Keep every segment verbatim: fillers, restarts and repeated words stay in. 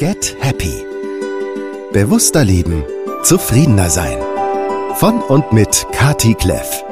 Get Happy. Bewusster leben, zufriedener sein. Von und mit Kati Kleff.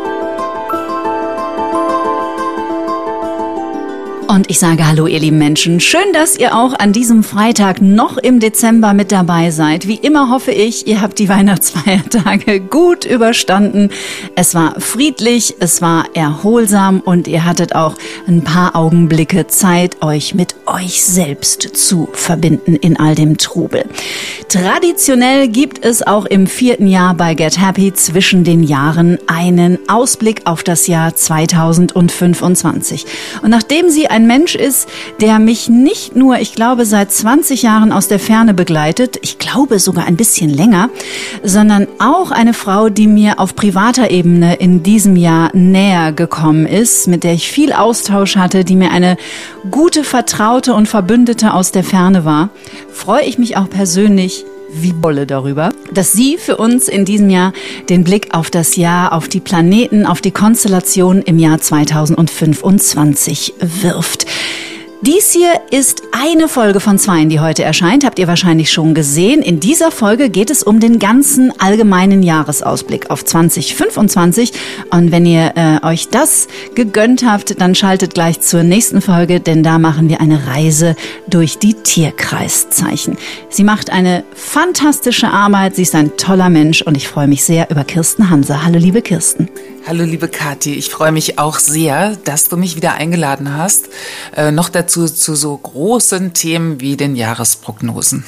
Und ich sage hallo, ihr lieben Menschen. Schön, dass ihr auch an diesem Freitag noch im Dezember mit dabei seid. Wie immer hoffe ich, ihr habt die Weihnachtsfeiertage gut überstanden. Es war friedlich, es war erholsam und ihr hattet auch ein paar Augenblicke Zeit, euch mit euch selbst zu verbinden in all dem Trubel. Traditionell gibt es auch im vierten Jahr bei Get Happy zwischen den Jahren einen Ausblick auf das Jahr zweitausendfünfundzwanzig. Und nachdem sie ein Mensch ist, der mich nicht nur, ich glaube, seit zwanzig Jahren aus der Ferne begleitet, ich glaube sogar ein bisschen länger, sondern auch eine Frau, die mir auf privater Ebene in diesem Jahr näher gekommen ist, mit der ich viel Austausch hatte, die mir eine gute Vertraute und Verbündete aus der Ferne war, freue ich mich auch persönlich wie Bolle darüber, dass sie für uns in diesem Jahr den Blick auf das Jahr, auf die Planeten, auf die Konstellation im Jahr zweitausendfünfundzwanzig wirft. Dies hier ist eine Folge von zweien, die heute erscheint, habt ihr wahrscheinlich schon gesehen. In dieser Folge geht es um den ganzen allgemeinen Jahresausblick auf zwanzig fünfundzwanzig. Und wenn ihr äh, euch das gegönnt habt, dann schaltet gleich zur nächsten Folge, denn da machen wir eine Reise durch die Tierkreiszeichen. Sie macht eine fantastische Arbeit, sie ist ein toller Mensch und ich freue mich sehr über Kirsten Hanse. Hallo liebe Kirsten. Hallo liebe Kathi, ich freue mich auch sehr, dass du mich wieder eingeladen hast. Äh, noch dazu zu so großen Themen wie den Jahresprognosen.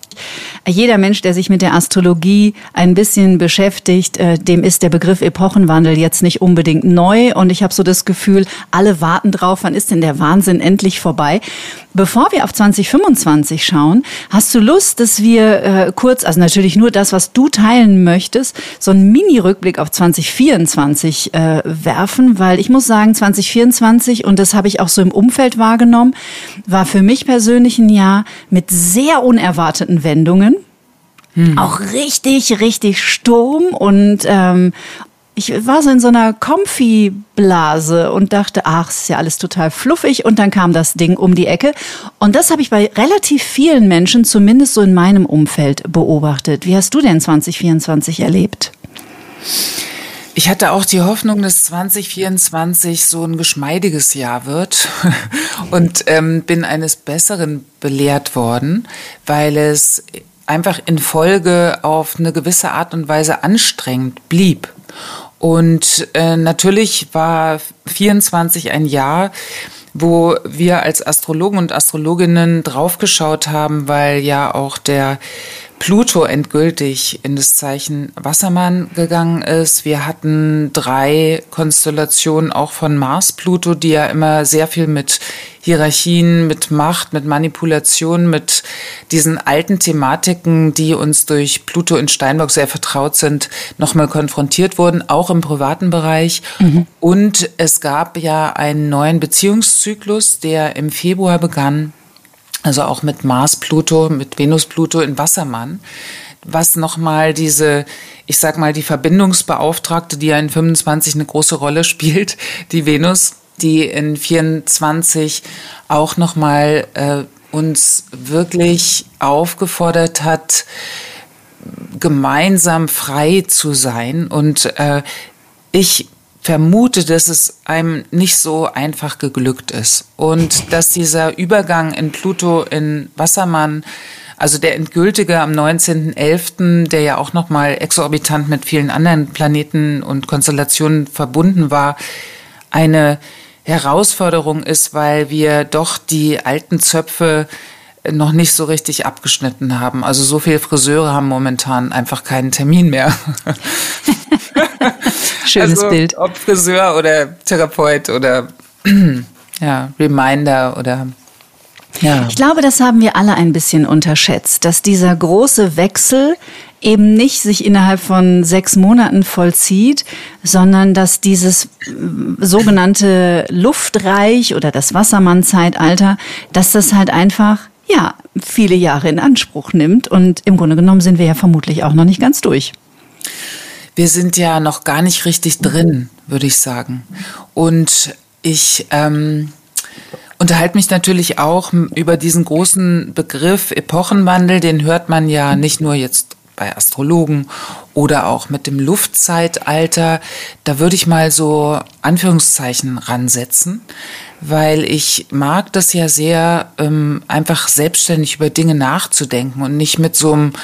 Jeder Mensch, der sich mit der Astrologie ein bisschen beschäftigt, äh, dem ist der Begriff Epochenwandel jetzt nicht unbedingt neu. Und ich habe so das Gefühl, alle warten drauf, wann ist denn der Wahnsinn endlich vorbei? Bevor wir auf zwanzig fünfundzwanzig schauen, hast du Lust, dass wir äh, kurz, also natürlich nur das, was du teilen möchtest, so einen Mini-Rückblick auf zwanzig vierundzwanzig äh, werfen? Weil ich muss sagen, zwanzig vierundzwanzig, und das habe ich auch so im Umfeld wahrgenommen, war für mich persönlich ein Jahr mit sehr unerwarteten Wendungen. Hm. Auch richtig, richtig Sturm und ähm, ich war so in so einer Comfy-Blase und dachte, ach, ist ja alles total fluffig. Und dann kam das Ding um die Ecke. Und das habe ich bei relativ vielen Menschen, zumindest so in meinem Umfeld, beobachtet. Wie hast du denn zwanzig vierundzwanzig erlebt? Ich hatte auch die Hoffnung, dass zwanzig vierundzwanzig so ein geschmeidiges Jahr wird und ähm, bin eines Besseren belehrt worden, weil es einfach in Folge auf eine gewisse Art und Weise anstrengend blieb. Und äh, natürlich war vierundzwanzig ein Jahr, wo wir als Astrologen und Astrologinnen draufgeschaut haben, weil ja auch der Pluto endgültig in das Zeichen Wassermann gegangen ist. Wir hatten drei Konstellationen auch von Mars-Pluto, die ja immer sehr viel mit Hierarchien, mit Macht, mit Manipulation, mit diesen alten Thematiken, die uns durch Pluto in Steinbock sehr vertraut sind, nochmal konfrontiert wurden, auch im privaten Bereich. Mhm. Und es gab ja einen neuen Beziehungszyklus, der im Februar begann, also auch mit Mars-Pluto, mit Venus-Pluto in Wassermann, was nochmal diese, ich sag mal, die Verbindungsbeauftragte, die ja in fünfundzwanzig eine große Rolle spielt, die Venus, die in vierundzwanzig auch nochmal äh, uns wirklich aufgefordert hat, gemeinsam frei zu sein. Und äh, ich vermute, dass es einem nicht so einfach geglückt ist und dass dieser Übergang in Pluto in Wassermann, also der endgültige am neunzehnten elften, der ja auch nochmal exorbitant mit vielen anderen Planeten und Konstellationen verbunden war, eine Herausforderung ist, weil wir doch die alten Zöpfe noch nicht so richtig abgeschnitten haben. Also so viele Friseure haben momentan einfach keinen Termin mehr. Schönes also, Bild. Ob Friseur oder Therapeut oder ja, Reminder oder ja. Ich glaube, das haben wir alle ein bisschen unterschätzt, dass dieser große Wechsel eben nicht sich innerhalb von sechs Monaten vollzieht, sondern dass dieses sogenannte Luftreich oder das Wassermann-Zeitalter, dass das halt einfach, ja, viele Jahre in Anspruch nimmt. Und im Grunde genommen sind wir ja vermutlich auch noch nicht ganz durch. Wir sind ja noch gar nicht richtig drin, würde ich sagen. Und ich, ähm, unterhalte mich natürlich auch über diesen großen Begriff Epochenwandel, den hört man ja nicht nur jetzt bei Astrologen oder auch mit dem Luftzeitalter. Da würde ich mal so Anführungszeichen ransetzen, weil ich mag das ja sehr, ähm, einfach selbstständig über Dinge nachzudenken und nicht mit so einem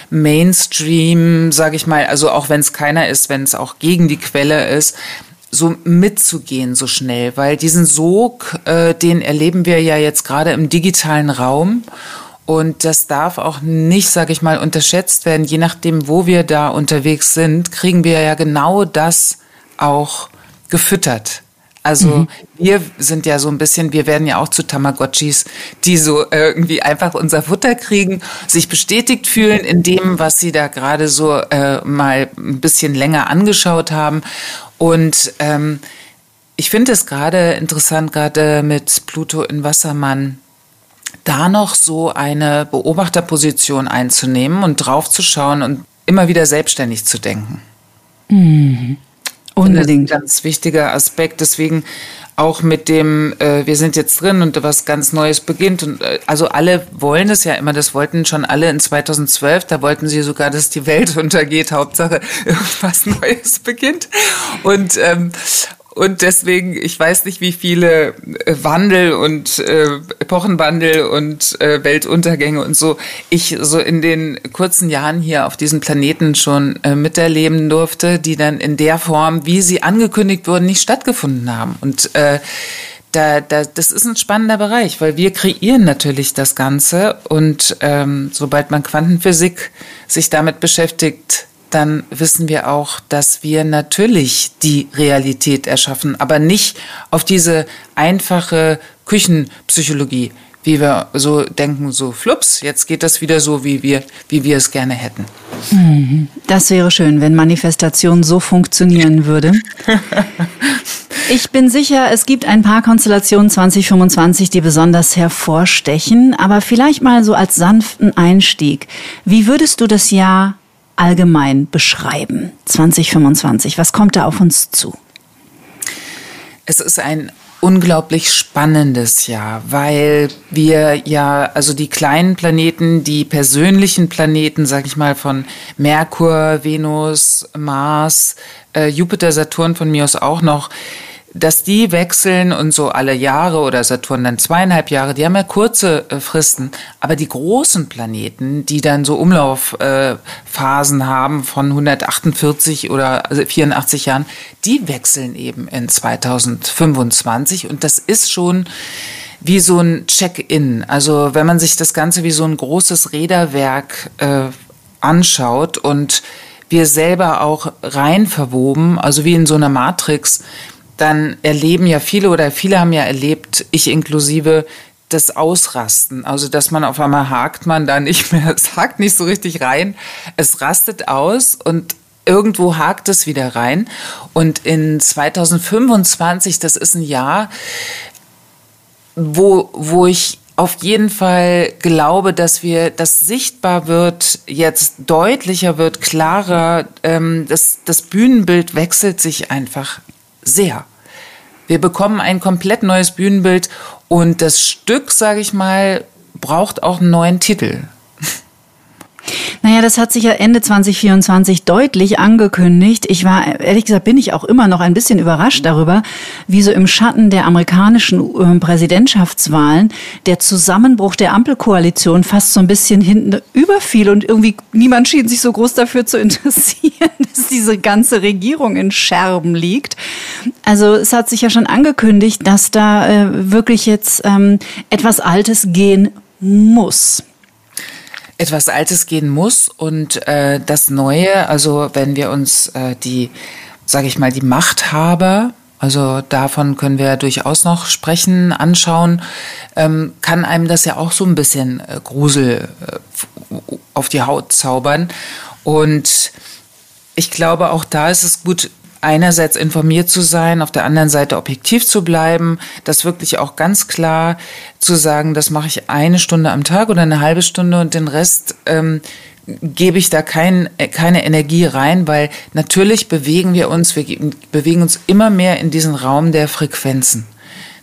Mainstream, sage ich mal, also auch wenn es keiner ist, wenn es auch gegen die Quelle ist, so mitzugehen so schnell, weil diesen Sog, äh, den erleben wir ja jetzt gerade im digitalen Raum. Und das darf auch nicht, sage ich mal, unterschätzt werden. Je nachdem, wo wir da unterwegs sind, kriegen wir ja genau das auch gefüttert. Also mhm. wir sind ja so ein bisschen, wir werden ja auch zu Tamagotchis, die so irgendwie einfach unser Futter kriegen, sich bestätigt fühlen in dem, was sie da gerade so äh, mal ein bisschen länger angeschaut haben. Und ähm, ich finde es gerade interessant, gerade mit Pluto in Wassermann, da noch so eine Beobachterposition einzunehmen und draufzuschauen und immer wieder selbstständig zu denken. Mhm. Unbedingt. Das ist ein ganz wichtiger Aspekt. Deswegen auch mit dem, äh, wir sind jetzt drin und was ganz Neues beginnt. Und äh, also alle wollen es ja immer, das wollten schon alle in zweitausendzwölf, da wollten sie sogar, dass die Welt untergeht. Hauptsache irgendwas Neues beginnt. Und ähm, Und deswegen, ich weiß nicht, wie viele Wandel und äh, Epochenwandel und äh, Weltuntergänge und so ich so in den kurzen Jahren hier auf diesem Planeten schon äh, miterleben durfte, die dann in der Form, wie sie angekündigt wurden, nicht stattgefunden haben. Und äh, da, da, das ist ein spannender Bereich, weil wir kreieren natürlich das Ganze. Und ähm, sobald man Quantenphysik sich damit beschäftigt, dann wissen wir auch, dass wir natürlich die Realität erschaffen, aber nicht auf diese einfache Küchenpsychologie, wie wir so denken, so flups, jetzt geht das wieder so, wie wir, wie wir es gerne hätten. Das wäre schön, wenn Manifestation so funktionieren würde. Ich bin sicher, es gibt ein paar Konstellationen zwanzig fünfundzwanzig, die besonders hervorstechen, aber vielleicht mal so als sanften Einstieg. Wie würdest du das Jahr allgemein beschreiben, zwanzig fünfundzwanzig? Was kommt da auf uns zu? Es ist ein unglaublich spannendes Jahr, weil wir ja, also die kleinen Planeten, die persönlichen Planeten, sag ich mal, von Merkur, Venus, Mars, äh, Jupiter, Saturn von mir aus auch noch, dass die wechseln und so alle Jahre oder Saturn dann zweieinhalb Jahre, die haben ja kurze äh, Fristen, aber die großen Planeten, die dann so Umlaufphasen äh, haben von hundertachtundvierzig oder vierundachtzig Jahren, die wechseln eben in zweitausendfünfundzwanzig und das ist schon wie so ein Check-in. Also wenn man sich das Ganze wie so ein großes Räderwerk äh, anschaut und wir selber auch rein verwoben, also wie in so einer Matrix, dann erleben ja viele oder viele haben ja erlebt, ich inklusive, das Ausrasten. Also, dass man auf einmal hakt man da nicht mehr, es hakt nicht so richtig rein, es rastet aus und irgendwo hakt es wieder rein. Und in zweitausendfünfundzwanzig, das ist ein Jahr, wo, wo ich auf jeden Fall glaube, dass wir, das sichtbar wird, jetzt deutlicher wird, klarer, ähm, das, das Bühnenbild wechselt sich einfach sehr. Wir bekommen ein komplett neues Bühnenbild und das Stück, sage ich mal, braucht auch einen neuen Titel. Naja, das hat sich ja Ende zwanzig vierundzwanzig deutlich angekündigt. Ich war, ehrlich gesagt, bin ich auch immer noch ein bisschen überrascht darüber, wie so im Schatten der amerikanischen äh, Präsidentschaftswahlen der Zusammenbruch der Ampelkoalition fast so ein bisschen hinten überfiel und irgendwie niemand schien sich so groß dafür zu interessieren, dass diese ganze Regierung in Scherben liegt. Also es hat sich ja schon angekündigt, dass da äh, wirklich jetzt ähm, etwas Altes gehen muss. Etwas Altes gehen muss und äh, das Neue, also wenn wir uns äh, die, sage ich mal, die Machthaber, also davon können wir durchaus noch sprechen, anschauen, ähm, kann einem das ja auch so ein bisschen äh, Grusel äh, auf die Haut zaubern. Und ich glaube, auch da ist es gut, einerseits informiert zu sein, auf der anderen Seite objektiv zu bleiben, das wirklich auch ganz klar zu sagen, das mache ich eine Stunde am Tag oder eine halbe Stunde und den Rest ähm, gebe ich da kein, keine Energie rein, weil natürlich bewegen wir uns, wir bewegen uns immer mehr in diesen Raum der Frequenzen.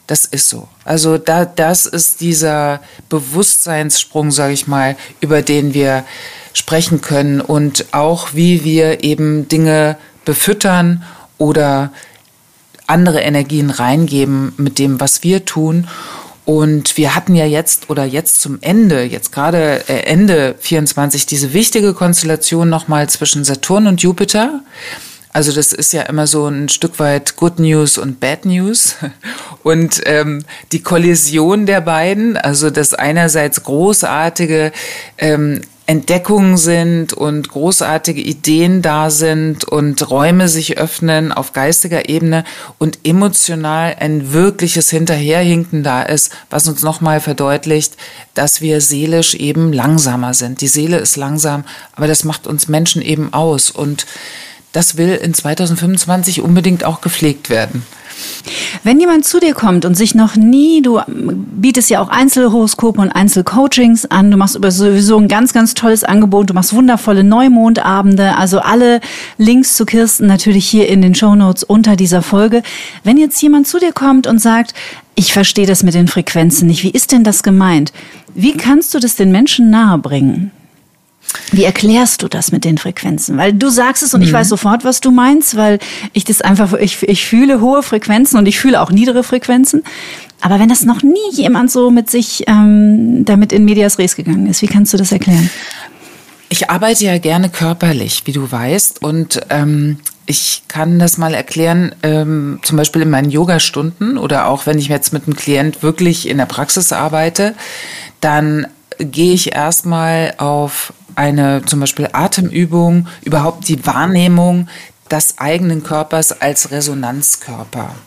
Das ist so. Also da, das ist dieser Bewusstseinssprung, sage ich mal, über den wir sprechen können und auch wie wir eben Dinge befüttern oder andere Energien reingeben mit dem, was wir tun. Und wir hatten ja jetzt oder jetzt zum Ende, jetzt gerade äh, Ende vierundzwanzig, diese wichtige Konstellation nochmal zwischen Saturn und Jupiter. Also das ist ja immer so ein Stück weit Good News und Bad News. Und ähm, die Kollision der beiden, also dass einerseits großartige ähm, Entdeckungen sind und großartige Ideen da sind und Räume sich öffnen auf geistiger Ebene und emotional ein wirkliches Hinterherhinken da ist, was uns nochmal verdeutlicht, dass wir seelisch eben langsamer sind. Die Seele ist langsam, aber das macht uns Menschen eben aus und das will in zweitausendfünfundzwanzig unbedingt auch gepflegt werden. Wenn jemand zu dir kommt und sich noch nie, du bietest ja auch Einzelhoroskope und Einzelcoachings an, du machst über sowieso ein ganz, ganz tolles Angebot, du machst wundervolle Neumondabende, also alle Links zu Kirsten natürlich hier in den Shownotes unter dieser Folge. Wenn jetzt jemand zu dir kommt und sagt, ich verstehe das mit den Frequenzen nicht, wie ist denn das gemeint? Wie kannst du das den Menschen nahebringen? Wie erklärst du das mit den Frequenzen? Weil du sagst es und mhm. ich weiß sofort, was du meinst, weil ich das einfach, ich, ich fühle hohe Frequenzen und ich fühle auch niedere Frequenzen. Aber wenn das noch nie jemand so mit sich ähm, damit in medias res gegangen ist, wie kannst du das erklären? Ich arbeite ja gerne körperlich, wie du weißt, und ähm, ich kann das mal erklären, ähm, zum Beispiel in meinen Yogastunden oder auch wenn ich jetzt mit einem Klient wirklich in der Praxis arbeite, dann gehe ich erstmal auf eine zum Beispiel Atemübung, überhaupt die Wahrnehmung des eigenen Körpers als Resonanzkörper.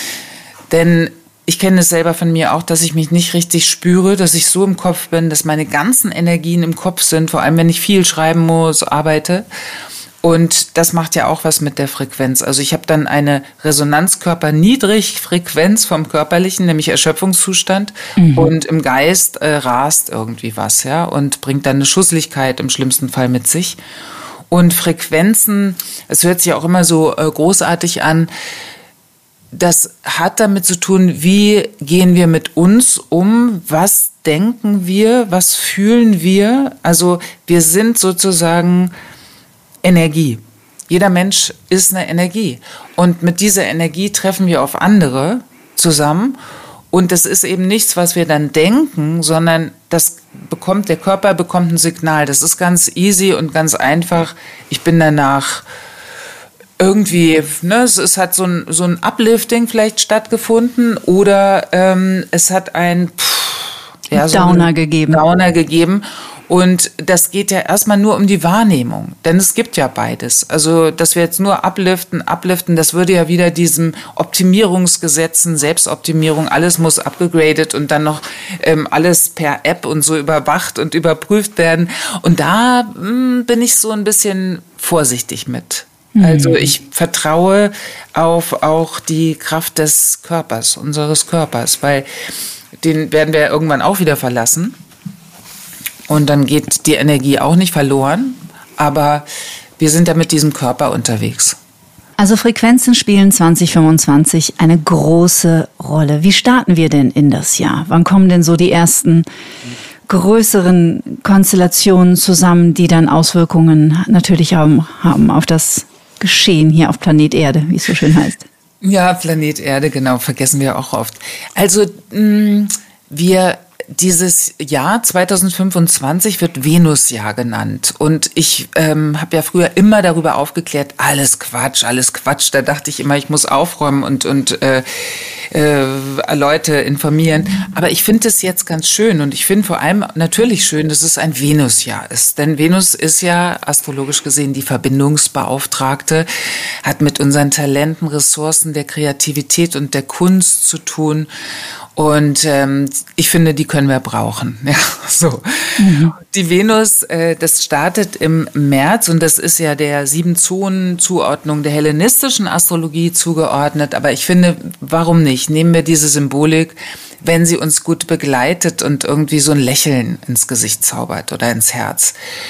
Denn ich kenne es selber von mir auch, dass ich mich nicht richtig spüre, dass ich so im Kopf bin, dass meine ganzen Energien im Kopf sind, vor allem wenn ich viel schreiben muss, arbeite. Und das macht ja auch was mit der Frequenz. Also ich habe dann eine Resonanzkörper-Niedrigfrequenz vom Körperlichen, nämlich Erschöpfungszustand. Mhm. Und im Geist äh, rast irgendwie was, ja, und bringt dann eine Schusseligkeit im schlimmsten Fall mit sich. Und Frequenzen, es hört sich auch immer so äh, großartig an, das hat damit zu tun, wie gehen wir mit uns um, was denken wir, was fühlen wir. Also wir sind sozusagen Energie. Jeder Mensch ist eine Energie. Und mit dieser Energie treffen wir auf andere zusammen. Und das ist eben nichts, was wir dann denken, sondern das bekommt, der Körper bekommt ein Signal. Das ist ganz easy und ganz einfach. Ich bin danach irgendwie, ne, es, es hat so ein, so ein Uplifting vielleicht stattgefunden oder ähm, es hat ein pff, ja, so Downer gegeben. Downer gegeben. Und das geht ja erstmal nur um die Wahrnehmung, denn es gibt ja beides. Also, dass wir jetzt nur upliften, upliften, das würde ja wieder diesem Optimierungsgesetzen, Selbstoptimierung, alles muss upgegradet und dann noch ähm, alles per App und so überwacht und überprüft werden. Und da mh, bin ich so ein bisschen vorsichtig mit. Mhm. Also ich vertraue auf auch die Kraft des Körpers, unseres Körpers, weil den werden wir irgendwann auch wieder verlassen. Und dann geht die Energie auch nicht verloren, aber wir sind ja mit diesem Körper unterwegs. Also Frequenzen spielen zwanzig fünfundzwanzig eine große Rolle. Wie starten wir denn in das Jahr? Wann kommen denn so die ersten größeren Konstellationen zusammen, die dann Auswirkungen natürlich haben, haben auf das Geschehen hier auf Planet Erde, wie es so schön heißt? Ja, Planet Erde, genau, vergessen wir auch oft. Also mh, wir... Dieses Jahr zweitausendfünfundzwanzig wird Venusjahr genannt und ich ähm, habe ja früher immer darüber aufgeklärt, alles Quatsch, alles Quatsch. Da dachte ich immer, ich muss aufräumen und und äh, äh, Leute informieren. Aber ich finde es jetzt ganz schön und ich finde vor allem natürlich schön, dass es ein Venusjahr ist. Denn Venus ist ja astrologisch gesehen die Verbindungsbeauftragte, hat mit unseren Talenten, Ressourcen der Kreativität und der Kunst zu tun. Und ähm, ich finde, die können wir brauchen. Ja, so. Mhm. Die Venus, äh, das startet im März und das ist ja der Sieben-Zonen-Zuordnung der hellenistischen Astrologie zugeordnet. Aber ich finde, warum nicht? Nehmen wir diese Symbolik, wenn sie uns gut begleitet und irgendwie so ein Lächeln ins Gesicht zaubert oder ins Herz.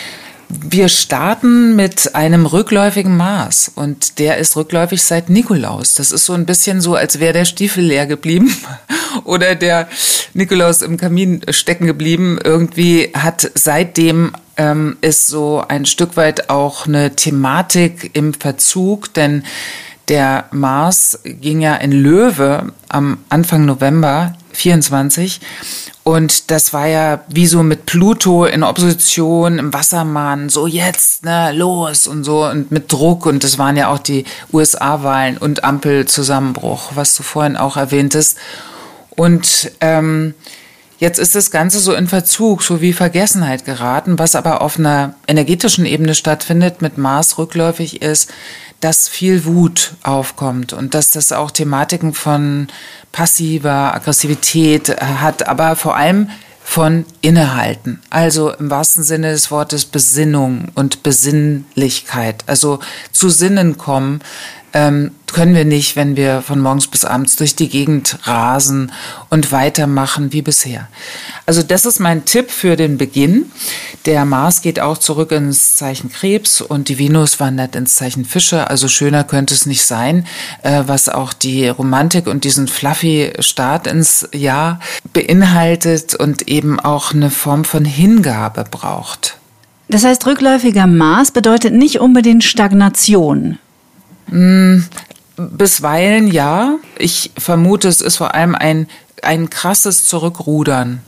Wir starten mit einem rückläufigen Mars und der ist rückläufig seit Nikolaus. Das ist so ein bisschen so, als wäre der Stiefel leer geblieben oder der Nikolaus im Kamin stecken geblieben. Irgendwie hat seitdem ähm, ist so ein Stück weit auch eine Thematik im Verzug, denn der Mars ging ja in Löwe am Anfang November vierundzwanzig. Und das war ja wie so mit Pluto in Opposition, im Wassermann, so jetzt, ne, los und so und mit Druck. Und das waren ja auch die U S A-Wahlen und Ampelzusammenbruch, was du vorhin auch erwähntest. Und ähm, jetzt ist das Ganze so in Verzug, so wie Vergessenheit geraten, was aber auf einer energetischen Ebene stattfindet, mit Mars rückläufig ist, dass viel Wut aufkommt und dass das auch Thematiken von passiver Aggressivität hat, aber vor allem von Innehalten. Also im wahrsten Sinne des Wortes Besinnung und Besinnlichkeit. Also zu Sinnen kommen ähm, können wir nicht, wenn wir von morgens bis abends durch die Gegend rasen und weitermachen wie bisher. Also das ist mein Tipp für den Beginn. Der Mars geht auch zurück ins Zeichen Krebs und die Venus wandert ins Zeichen Fische. Also schöner könnte es nicht sein, äh, was auch die Romantik und diesen fluffy Start ins Jahr beinhaltet und eben auch eine Form von Hingabe braucht. Das heißt, rückläufiger Mars bedeutet nicht unbedingt Stagnation. Mm, bisweilen ja. Ich vermute, es ist vor allem ein, ein krasses Zurückrudern,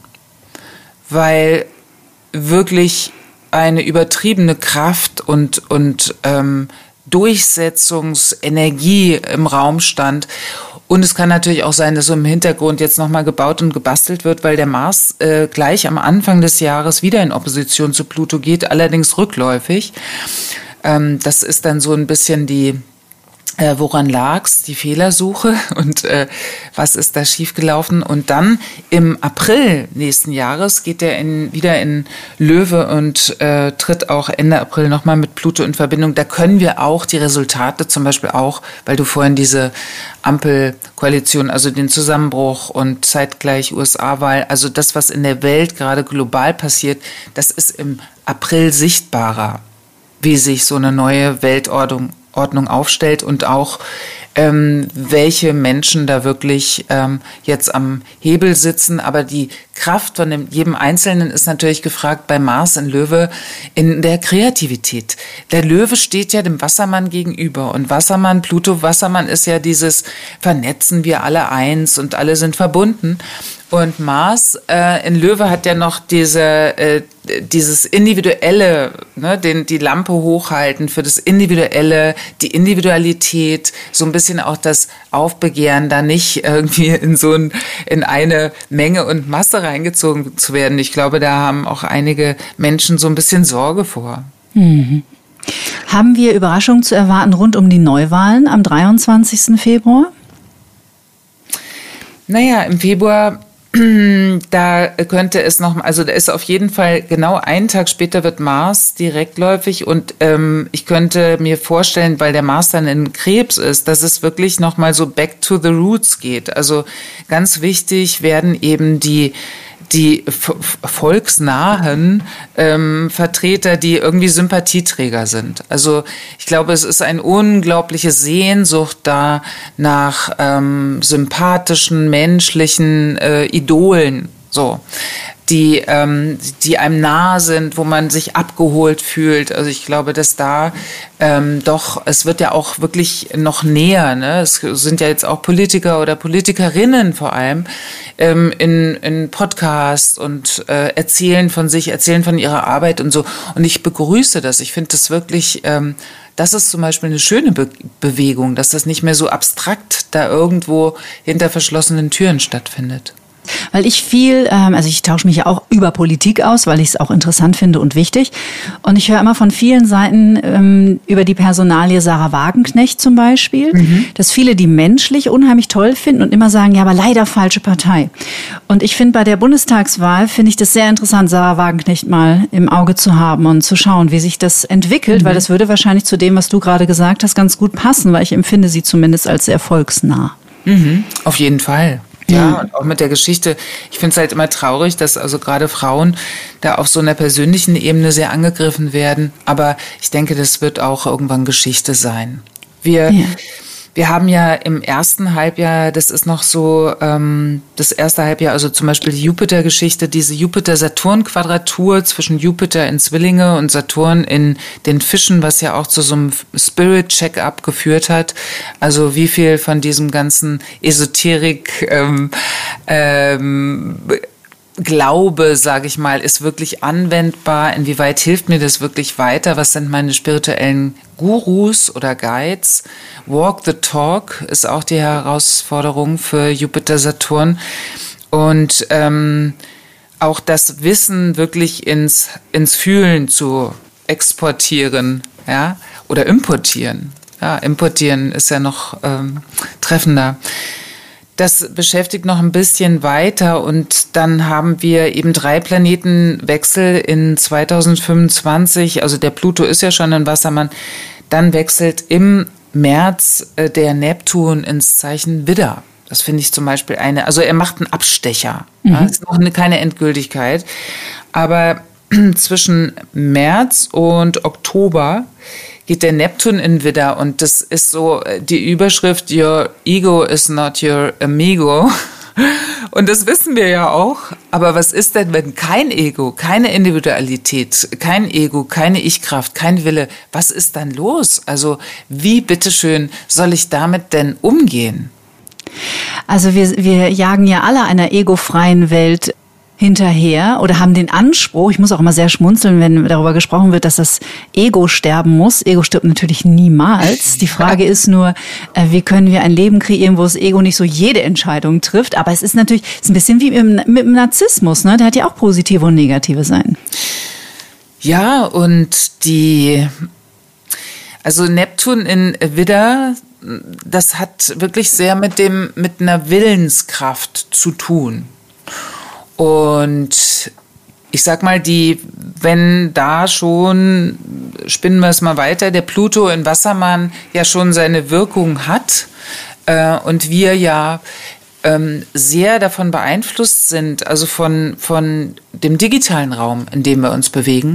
weil wirklich eine übertriebene Kraft und, und ähm, Durchsetzungsenergie im Raum stand. Und es kann natürlich auch sein, dass so im Hintergrund jetzt nochmal gebaut und gebastelt wird, weil der Mars äh, gleich am Anfang des Jahres wieder in Opposition zu Pluto geht, allerdings rückläufig. Ähm, das ist dann so ein bisschen die Äh, woran lag's? Die Fehlersuche und äh, was ist da schiefgelaufen? Und dann im April nächsten Jahres geht er in, wieder in Löwe und äh, tritt auch Ende April nochmal mit Pluto in Verbindung. Da können wir auch die Resultate zum Beispiel auch, weil du vorhin diese Ampelkoalition, also den Zusammenbruch und zeitgleich U S A-Wahl, also das, was in der Welt gerade global passiert, das ist im April sichtbarer, wie sich so eine neue Weltordnung Ordnung aufstellt und auch ähm, welche Menschen da wirklich ähm, jetzt am Hebel sitzen. Aber die Kraft von dem, jedem Einzelnen ist natürlich gefragt bei Mars in Löwe in der Kreativität. Der Löwe steht ja dem Wassermann gegenüber und Wassermann, Pluto, Wassermann ist ja dieses Vernetzen wir alle eins und alle sind verbunden. Und Mars äh, in Löwe hat ja noch diese, äh, dieses Individuelle, ne, den, die Lampe hochhalten für das Individuelle, die Individualität, so ein bisschen auch das Aufbegehren, da nicht irgendwie in so ein, in eine Menge und Masse reingezogen zu werden. Ich glaube, da haben auch einige Menschen so ein bisschen Sorge vor. Mhm. Haben wir Überraschungen zu erwarten rund um die Neuwahlen am dreiundzwanzigsten Februar? Naja, im Februar da könnte es noch, also da ist auf jeden Fall genau einen Tag später wird Mars direktläufig und ähm, ich könnte mir vorstellen, weil der Mars dann in Krebs ist, dass es wirklich noch mal so back to the roots geht. Also ganz wichtig werden eben die die volksnahen ähm, Vertreter, die irgendwie Sympathieträger sind. Also ich glaube, es ist eine unglaubliche Sehnsucht da nach ähm, sympathischen, menschlichen äh, Idolen, so, die, ähm, die einem nahe sind, wo man sich abgeholt fühlt. Also ich glaube, dass da ähm, doch, es wird ja auch wirklich noch näher, ne? Es sind ja jetzt auch Politiker oder Politikerinnen vor allem ähm, in, in Podcasts und äh, erzählen von sich, erzählen von ihrer Arbeit und so. Und ich begrüße das. Ich finde das wirklich, ähm, das ist zum Beispiel eine schöne Be- Bewegung, dass das nicht mehr so abstrakt da irgendwo hinter verschlossenen Türen stattfindet. Weil ich viel, ähm, also ich tausche mich ja auch über Politik aus, weil ich es auch interessant finde und wichtig. Und ich höre immer von vielen Seiten ähm, über die Personalie Sarah Wagenknecht zum Beispiel, mhm. dass viele die menschlich unheimlich toll finden und immer sagen, ja, aber leider falsche Partei. Und ich finde, bei der Bundestagswahl finde ich das sehr interessant, Sarah Wagenknecht mal im Auge zu haben und zu schauen, wie sich das entwickelt, mhm. weil das würde wahrscheinlich zu dem, was du gerade gesagt hast, ganz gut passen, weil ich empfinde sie zumindest als sehr volksnah. Mhm, auf jeden Fall. Ja, und auch mit der Geschichte. Ich finde es halt immer traurig, dass also gerade Frauen da auf so einer persönlichen Ebene sehr angegriffen werden. Aber ich denke, das wird auch irgendwann Geschichte sein. Wir, ja. wir haben ja im ersten Halbjahr, das ist noch so, ähm, das erste Halbjahr, also zum Beispiel die Jupiter-Geschichte, diese Jupiter-Saturn-Quadratur zwischen Jupiter in Zwillinge und Saturn in den Fischen, was ja auch zu so einem Spirit-Check-up geführt hat. Also wie viel von diesem ganzen Esoterik, ähm, ähm, Glaube, sage ich mal, ist wirklich anwendbar. Inwieweit hilft mir das wirklich weiter? Was sind meine spirituellen Gurus oder Guides? Walk the Talk ist auch die Herausforderung für Jupiter-Saturn. Und ähm, auch das Wissen wirklich ins, ins Fühlen zu exportieren, ja, oder importieren. Ja, importieren ist ja noch ähm, treffender. Das beschäftigt noch ein bisschen weiter und dann haben wir eben drei Planetenwechsel in zweitausendfünfundzwanzig. Also der Pluto ist ja schon ein Wassermann. Dann wechselt im März äh, der Neptun ins Zeichen Widder. Das finde ich zum Beispiel eine, also er macht einen Abstecher. Mhm. Ja, ist noch eine, keine Endgültigkeit. Aber zwischen März und Oktober geht der Neptun in Widder und das ist so die Überschrift Your ego is not your amigo. Und das wissen wir ja auch. Aber was ist denn, wenn kein Ego, keine Individualität, kein Ego, keine Ich-Kraft, kein Wille, was ist dann los? Also wie, bitteschön, soll ich damit denn umgehen? Also wir, wir jagen ja alle einer egofreien Welt hinterher oder haben den Anspruch, ich muss auch immer sehr schmunzeln, wenn darüber gesprochen wird, dass das Ego sterben muss. Ego stirbt natürlich niemals. Die Frage ist nur, wie können wir ein Leben kreieren, wo das Ego nicht so jede Entscheidung trifft. Aber es ist natürlich es ist ein bisschen wie mit dem Narzissmus, ne? Der hat ja auch positive und negative Seiten. Ja, und die, also Neptun in Widder, das hat wirklich sehr mit dem, mit einer Willenskraft zu tun. Und ich sag mal, die, wenn da schon, spinnen wir es mal weiter, der Pluto in Wassermann ja schon seine Wirkung hat äh, und wir ja ähm, sehr davon beeinflusst sind, also von, von dem digitalen Raum, in dem wir uns bewegen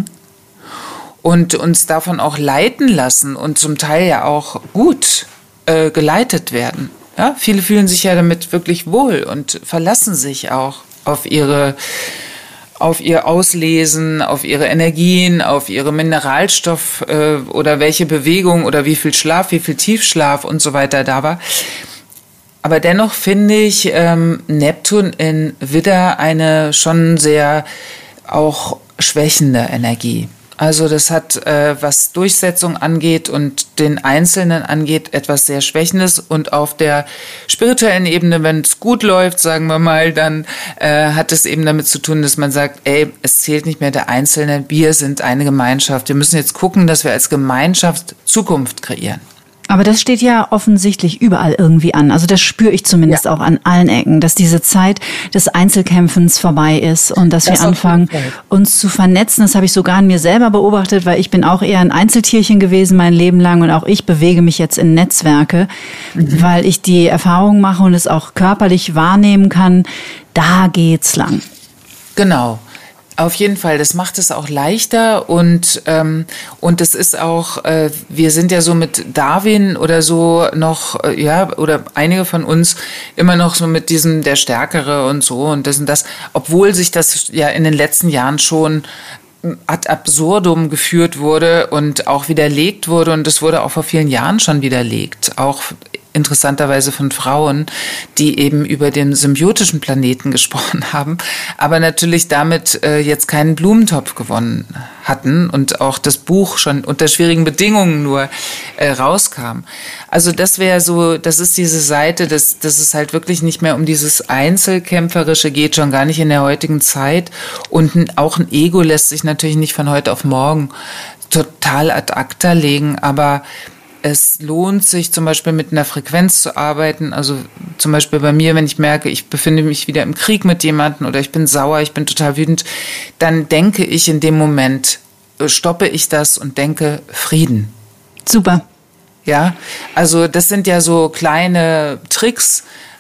und uns davon auch leiten lassen und zum Teil ja auch gut äh, geleitet werden. Ja? Viele fühlen sich ja damit wirklich wohl und verlassen sich auch auf ihre, auf ihr Auslesen, auf ihre Energien, auf ihre Mineralstoff äh, oder welche Bewegung oder wie viel Schlaf, wie viel Tiefschlaf und so weiter da war. Aber dennoch finde ich ähm, Neptun in Widder eine schon sehr auch schwächende Energie. Also das hat, äh, was Durchsetzung angeht und den Einzelnen angeht, etwas sehr Schwächendes. Und auf der spirituellen Ebene, wenn es gut läuft, sagen wir mal, dann äh, hat es eben damit zu tun, dass man sagt, ey, es zählt nicht mehr der Einzelne, wir sind eine Gemeinschaft. Wir müssen jetzt gucken, dass wir als Gemeinschaft Zukunft kreieren. Aber das steht ja offensichtlich überall irgendwie an. Also das spüre ich zumindest ja. auch an allen Ecken, dass diese Zeit des Einzelkämpfens vorbei ist und dass das wir anfangen, uns zu vernetzen. Das habe ich sogar an mir selber beobachtet, weil ich bin auch eher ein Einzeltierchen gewesen mein Leben lang und auch ich bewege mich jetzt in Netzwerke, mhm. weil ich die Erfahrung mache und es auch körperlich wahrnehmen kann, da geht's lang. Genau. Auf jeden Fall, das macht es auch leichter und ähm, und es ist auch, äh, wir sind ja so mit Darwin oder so noch, äh, ja, oder einige von uns immer noch so mit diesem der Stärkere und so und das und das, obwohl sich das ja in den letzten Jahren schon ad absurdum geführt wurde und auch widerlegt wurde und das wurde auch vor vielen Jahren schon widerlegt, auch interessanterweise von Frauen, die eben über den symbiotischen Planeten gesprochen haben, aber natürlich damit äh, jetzt keinen Blumentopf gewonnen hatten und auch das Buch schon unter schwierigen Bedingungen nur äh, rauskam. Also das wäre so, das ist diese Seite, dass, dass es halt wirklich nicht mehr um dieses Einzelkämpferische geht, schon gar nicht in der heutigen Zeit und ein, auch ein Ego lässt sich natürlich nicht von heute auf morgen total ad acta legen, aber es lohnt sich zum Beispiel mit einer Frequenz zu arbeiten, also zum Beispiel bei mir, wenn ich merke, ich befinde mich wieder im Krieg mit jemandem oder ich bin sauer, ich bin total wütend, dann denke ich in dem Moment, stoppe ich das und denke Frieden. Super. Ja, also das sind ja so kleine Tricks,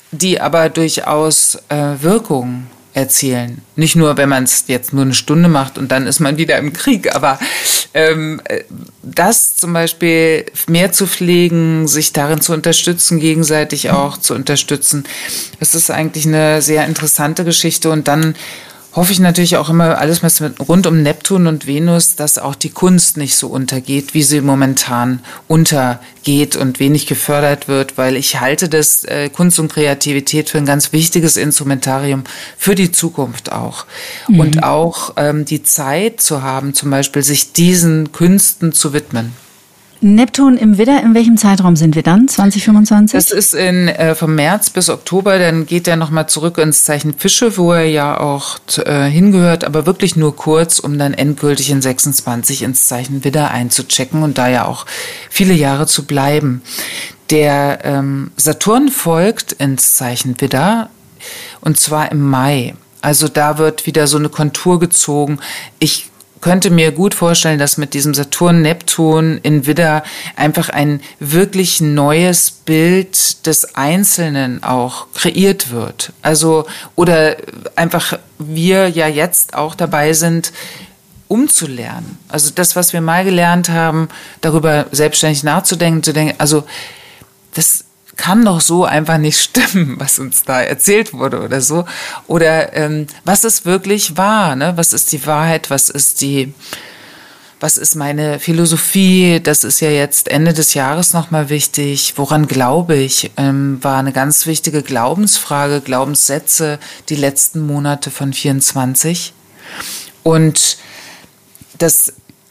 die aber durchaus äh, Wirkung erzielen. Nicht nur, wenn man es jetzt nur eine Stunde macht und dann ist man wieder im Krieg, aber ähm, das zum Beispiel mehr zu pflegen, sich darin zu unterstützen, gegenseitig auch zu unterstützen, das ist eigentlich eine sehr interessante Geschichte. Und dann hoffe ich natürlich auch immer, alles was mit, rund um Neptun und Venus, dass auch die Kunst nicht so untergeht, wie sie momentan untergeht und wenig gefördert wird, weil ich halte das äh, Kunst und Kreativität für ein ganz wichtiges Instrumentarium für die Zukunft auch. Mhm. Und auch ähm, die Zeit zu haben, zum Beispiel sich diesen Künsten zu widmen. Neptun im Widder, in welchem Zeitraum sind wir dann? zwanzig fünfundzwanzig? Das ist in, äh, vom März bis Oktober, dann geht er nochmal zurück ins Zeichen Fische, wo er ja auch äh, hingehört, aber wirklich nur kurz, um dann endgültig in sechsundzwanzig ins Zeichen Widder einzuchecken und da ja auch viele Jahre zu bleiben. Der ähm, Saturn folgt ins Zeichen Widder und zwar im Mai. Also da wird wieder so eine Kontur gezogen. Ich könnte mir gut vorstellen, dass mit diesem Saturn-Neptun in Widder einfach ein wirklich neues Bild des Einzelnen auch kreiert wird. Also, oder einfach wir ja jetzt auch dabei sind, umzulernen. Also das, was wir mal gelernt haben, darüber selbstständig nachzudenken, zu denken, also das kann doch so einfach nicht stimmen, was uns da erzählt wurde oder so. Oder ähm, was ist wirklich wahr? Ne? Was ist die Wahrheit? Was ist die, was ist meine Philosophie? Das ist ja jetzt Ende des Jahres nochmal wichtig. Woran glaube ich? Ähm, war eine ganz wichtige Glaubensfrage, Glaubenssätze die letzten Monate von vierundzwanzig. Und das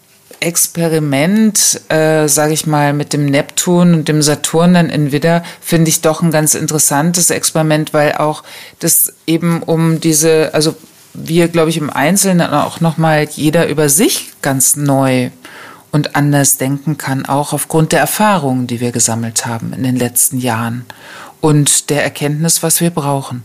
Experiment, äh, sage ich mal, mit dem Neptun und dem Saturn dann in Widder, finde ich doch ein ganz interessantes Experiment, weil auch das eben um diese, also wir, glaube ich, im Einzelnen auch nochmal jeder über sich ganz neu und anders denken kann, auch aufgrund der Erfahrungen, die wir gesammelt haben in den letzten Jahren und der Erkenntnis, was wir brauchen.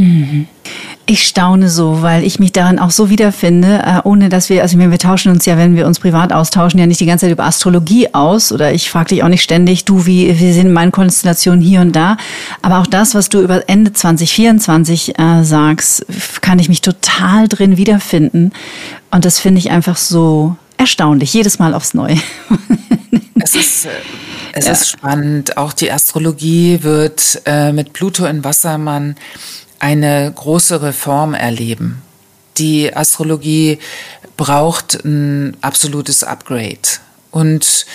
Ich staune so, weil ich mich darin auch so wiederfinde, ohne dass wir, also ich meine, wir tauschen uns ja, wenn wir uns privat austauschen, ja nicht die ganze Zeit über Astrologie aus oder ich frage dich auch nicht ständig, du, wie, wie sind meine Konstellationen hier und da, aber auch das, was du über Ende zwanzig vierundzwanzig äh, sagst, kann ich mich total drin wiederfinden und das finde ich einfach so erstaunlich, jedes Mal aufs Neue. Es ist, es ja. ist spannend, auch die Astrologie wird äh, mit Pluto in Wassermann eine große Reform erleben. Die Astrologie braucht ein absolutes Upgrade. Und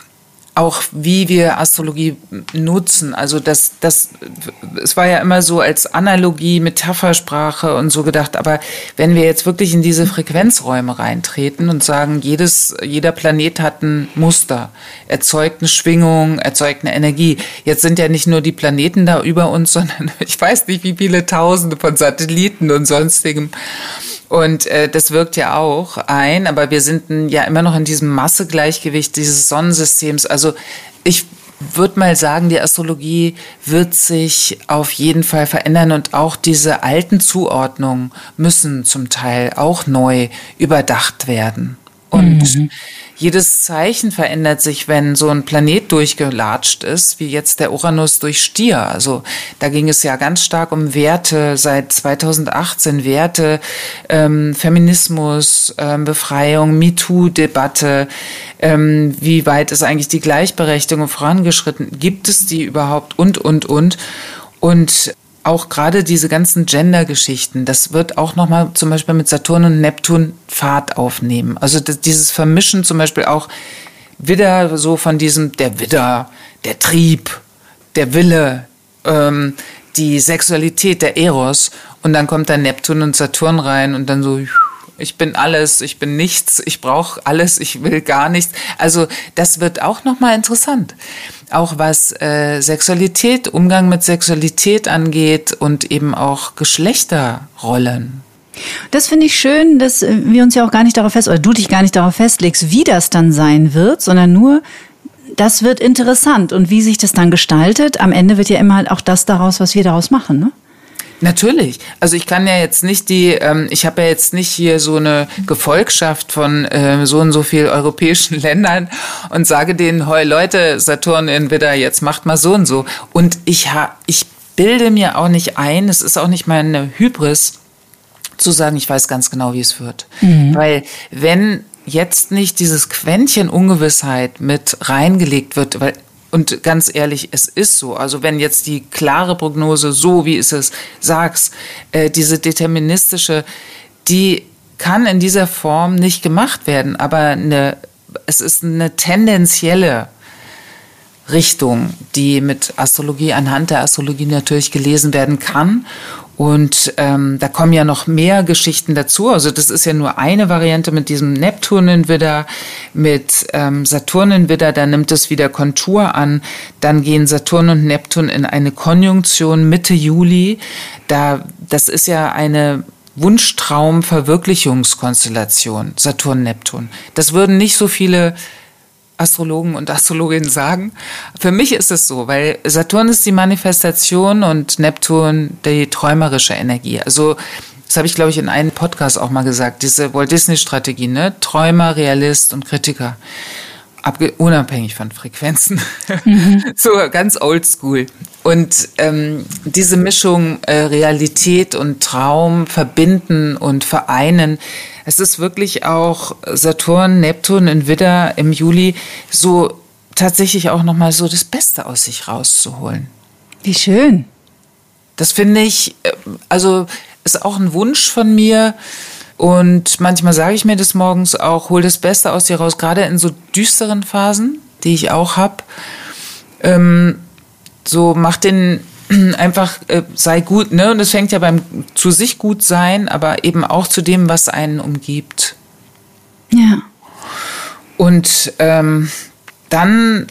auch wie wir Astrologie nutzen, also das, das, es war ja immer so als Analogie, Metaphersprache und so gedacht, aber wenn wir jetzt wirklich in diese Frequenzräume reintreten und sagen, jedes, jeder Planet hat ein Muster, erzeugt eine Schwingung, erzeugt eine Energie. Jetzt sind ja nicht nur die Planeten da über uns, sondern ich weiß nicht, wie viele Tausende von Satelliten und sonstigem. Und äh, das wirkt ja auch ein, aber wir sind ja immer noch in diesem Massegleichgewicht dieses Sonnensystems. Also ich würde mal sagen, die Astrologie wird sich auf jeden Fall verändern und auch diese alten Zuordnungen müssen zum Teil auch neu überdacht werden. Und mhm. jedes Zeichen verändert sich, wenn so ein Planet durchgelatscht ist, wie jetzt der Uranus durch Stier. Also da ging es ja ganz stark um Werte seit zweitausendachtzehn, Werte, ähm, Feminismus, ähm, Befreiung, MeToo-Debatte. Ähm, wie weit ist eigentlich die Gleichberechtigung vorangeschritten? Gibt es die überhaupt? Und, und, und. Und auch gerade diese ganzen Gender-Geschichten, das wird auch nochmal zum Beispiel mit Saturn und Neptun Fahrt aufnehmen. Also das, dieses Vermischen zum Beispiel auch wieder so von diesem, der Widder, der Trieb, der Wille, ähm, die Sexualität, der Eros. Und dann kommt da Neptun und Saturn rein und dann so, ich bin alles, ich bin nichts, ich brauche alles, ich will gar nichts. Also das wird auch nochmal interessant. Auch was äh, Sexualität, Umgang mit Sexualität angeht und eben auch Geschlechterrollen. Das finde ich schön, dass wir uns ja auch gar nicht darauf fest, oder du dich gar nicht darauf festlegst, wie das dann sein wird, sondern nur, das wird interessant und wie sich das dann gestaltet. Am Ende wird ja immer halt auch das daraus, was wir daraus machen, ne? Natürlich. Also ich kann ja jetzt nicht die, ähm, ich habe ja jetzt nicht hier so eine Gefolgschaft von äh, so und so viel europäischen Ländern und sage denen, hey Leute, Saturn in Widder, jetzt macht mal so und so. Und ich ha, ich bilde mir auch nicht ein, es ist auch nicht meine Hybris, zu sagen, ich weiß ganz genau, wie es wird. Mhm. Weil wenn jetzt nicht dieses Quäntchen Ungewissheit mit reingelegt wird, weil, und ganz ehrlich, es ist so, also wenn jetzt die klare Prognose, so wie ist es, sagst, äh, diese deterministische, die kann in dieser Form nicht gemacht werden, aber eine, es ist eine tendenzielle Richtung, die mit Astrologie, anhand der Astrologie natürlich gelesen werden kann. Und ähm, da kommen ja noch mehr Geschichten dazu. Also das ist ja nur eine Variante mit diesem Neptun in Widder, mit ähm, Saturn in Widder, da nimmt es wieder Kontur an. Dann gehen Saturn und Neptun in eine Konjunktion Mitte Juli. Da, das ist ja eine Wunschtraum-Verwirklichungskonstellation, Saturn-Neptun. Das würden nicht so viele Astrologen und Astrologinnen sagen. Für mich ist es so, weil Saturn ist die Manifestation und Neptun die träumerische Energie. Also das habe ich, glaube ich, in einem Podcast auch mal gesagt, diese Walt-Disney-Strategie, ne? Träumer, Realist und Kritiker. Abge- unabhängig von Frequenzen. Mhm. So ganz oldschool. Und ähm, diese Mischung äh, Realität und Traum verbinden und vereinen, es ist wirklich auch Saturn, Neptun in Widder im Juli so tatsächlich auch nochmal so das Beste aus sich rauszuholen. Wie schön. Das finde ich, also ist auch ein Wunsch von mir. Und manchmal sage ich mir das morgens auch, hol das Beste aus dir raus, gerade in so düsteren Phasen, die ich auch habe. Ähm, so mach den einfach, äh, sei gut, ne? Und das fängt ja beim zu sich gut sein, aber eben auch zu dem, was einen umgibt. Ja. Und ähm, dann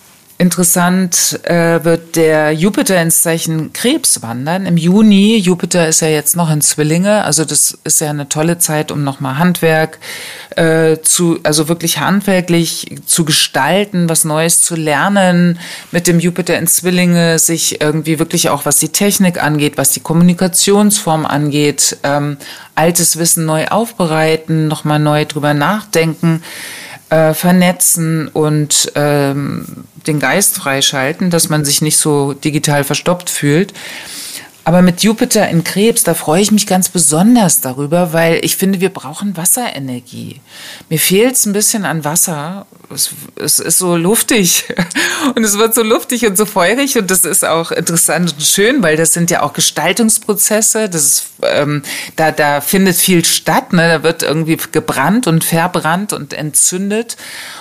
interessant äh, wird der Jupiter ins Zeichen Krebs wandern. Im Juni, Jupiter ist ja jetzt noch in Zwillinge, also das ist ja eine tolle Zeit, um nochmal Handwerk äh, zu, also wirklich handwerklich zu gestalten, was Neues zu lernen, mit dem Jupiter in Zwillinge, sich irgendwie wirklich auch, was die Technik angeht, was die Kommunikationsform angeht, ähm, altes Wissen neu aufbereiten, nochmal neu drüber nachdenken, Äh, vernetzen und ähm, den Geist freischalten, dass man sich nicht so digital verstopft fühlt. Aber mit Jupiter in Krebs, da freue ich mich ganz besonders darüber, weil ich finde, wir brauchen Wasserenergie. Mir fehlt es ein bisschen an Wasser. Es, es ist so luftig und es wird so luftig und so feurig und das ist auch interessant und schön, weil das sind ja auch Gestaltungsprozesse. Das ist, ähm, da, da findet viel statt, ne? Da wird irgendwie gebrannt und verbrannt und entzündet.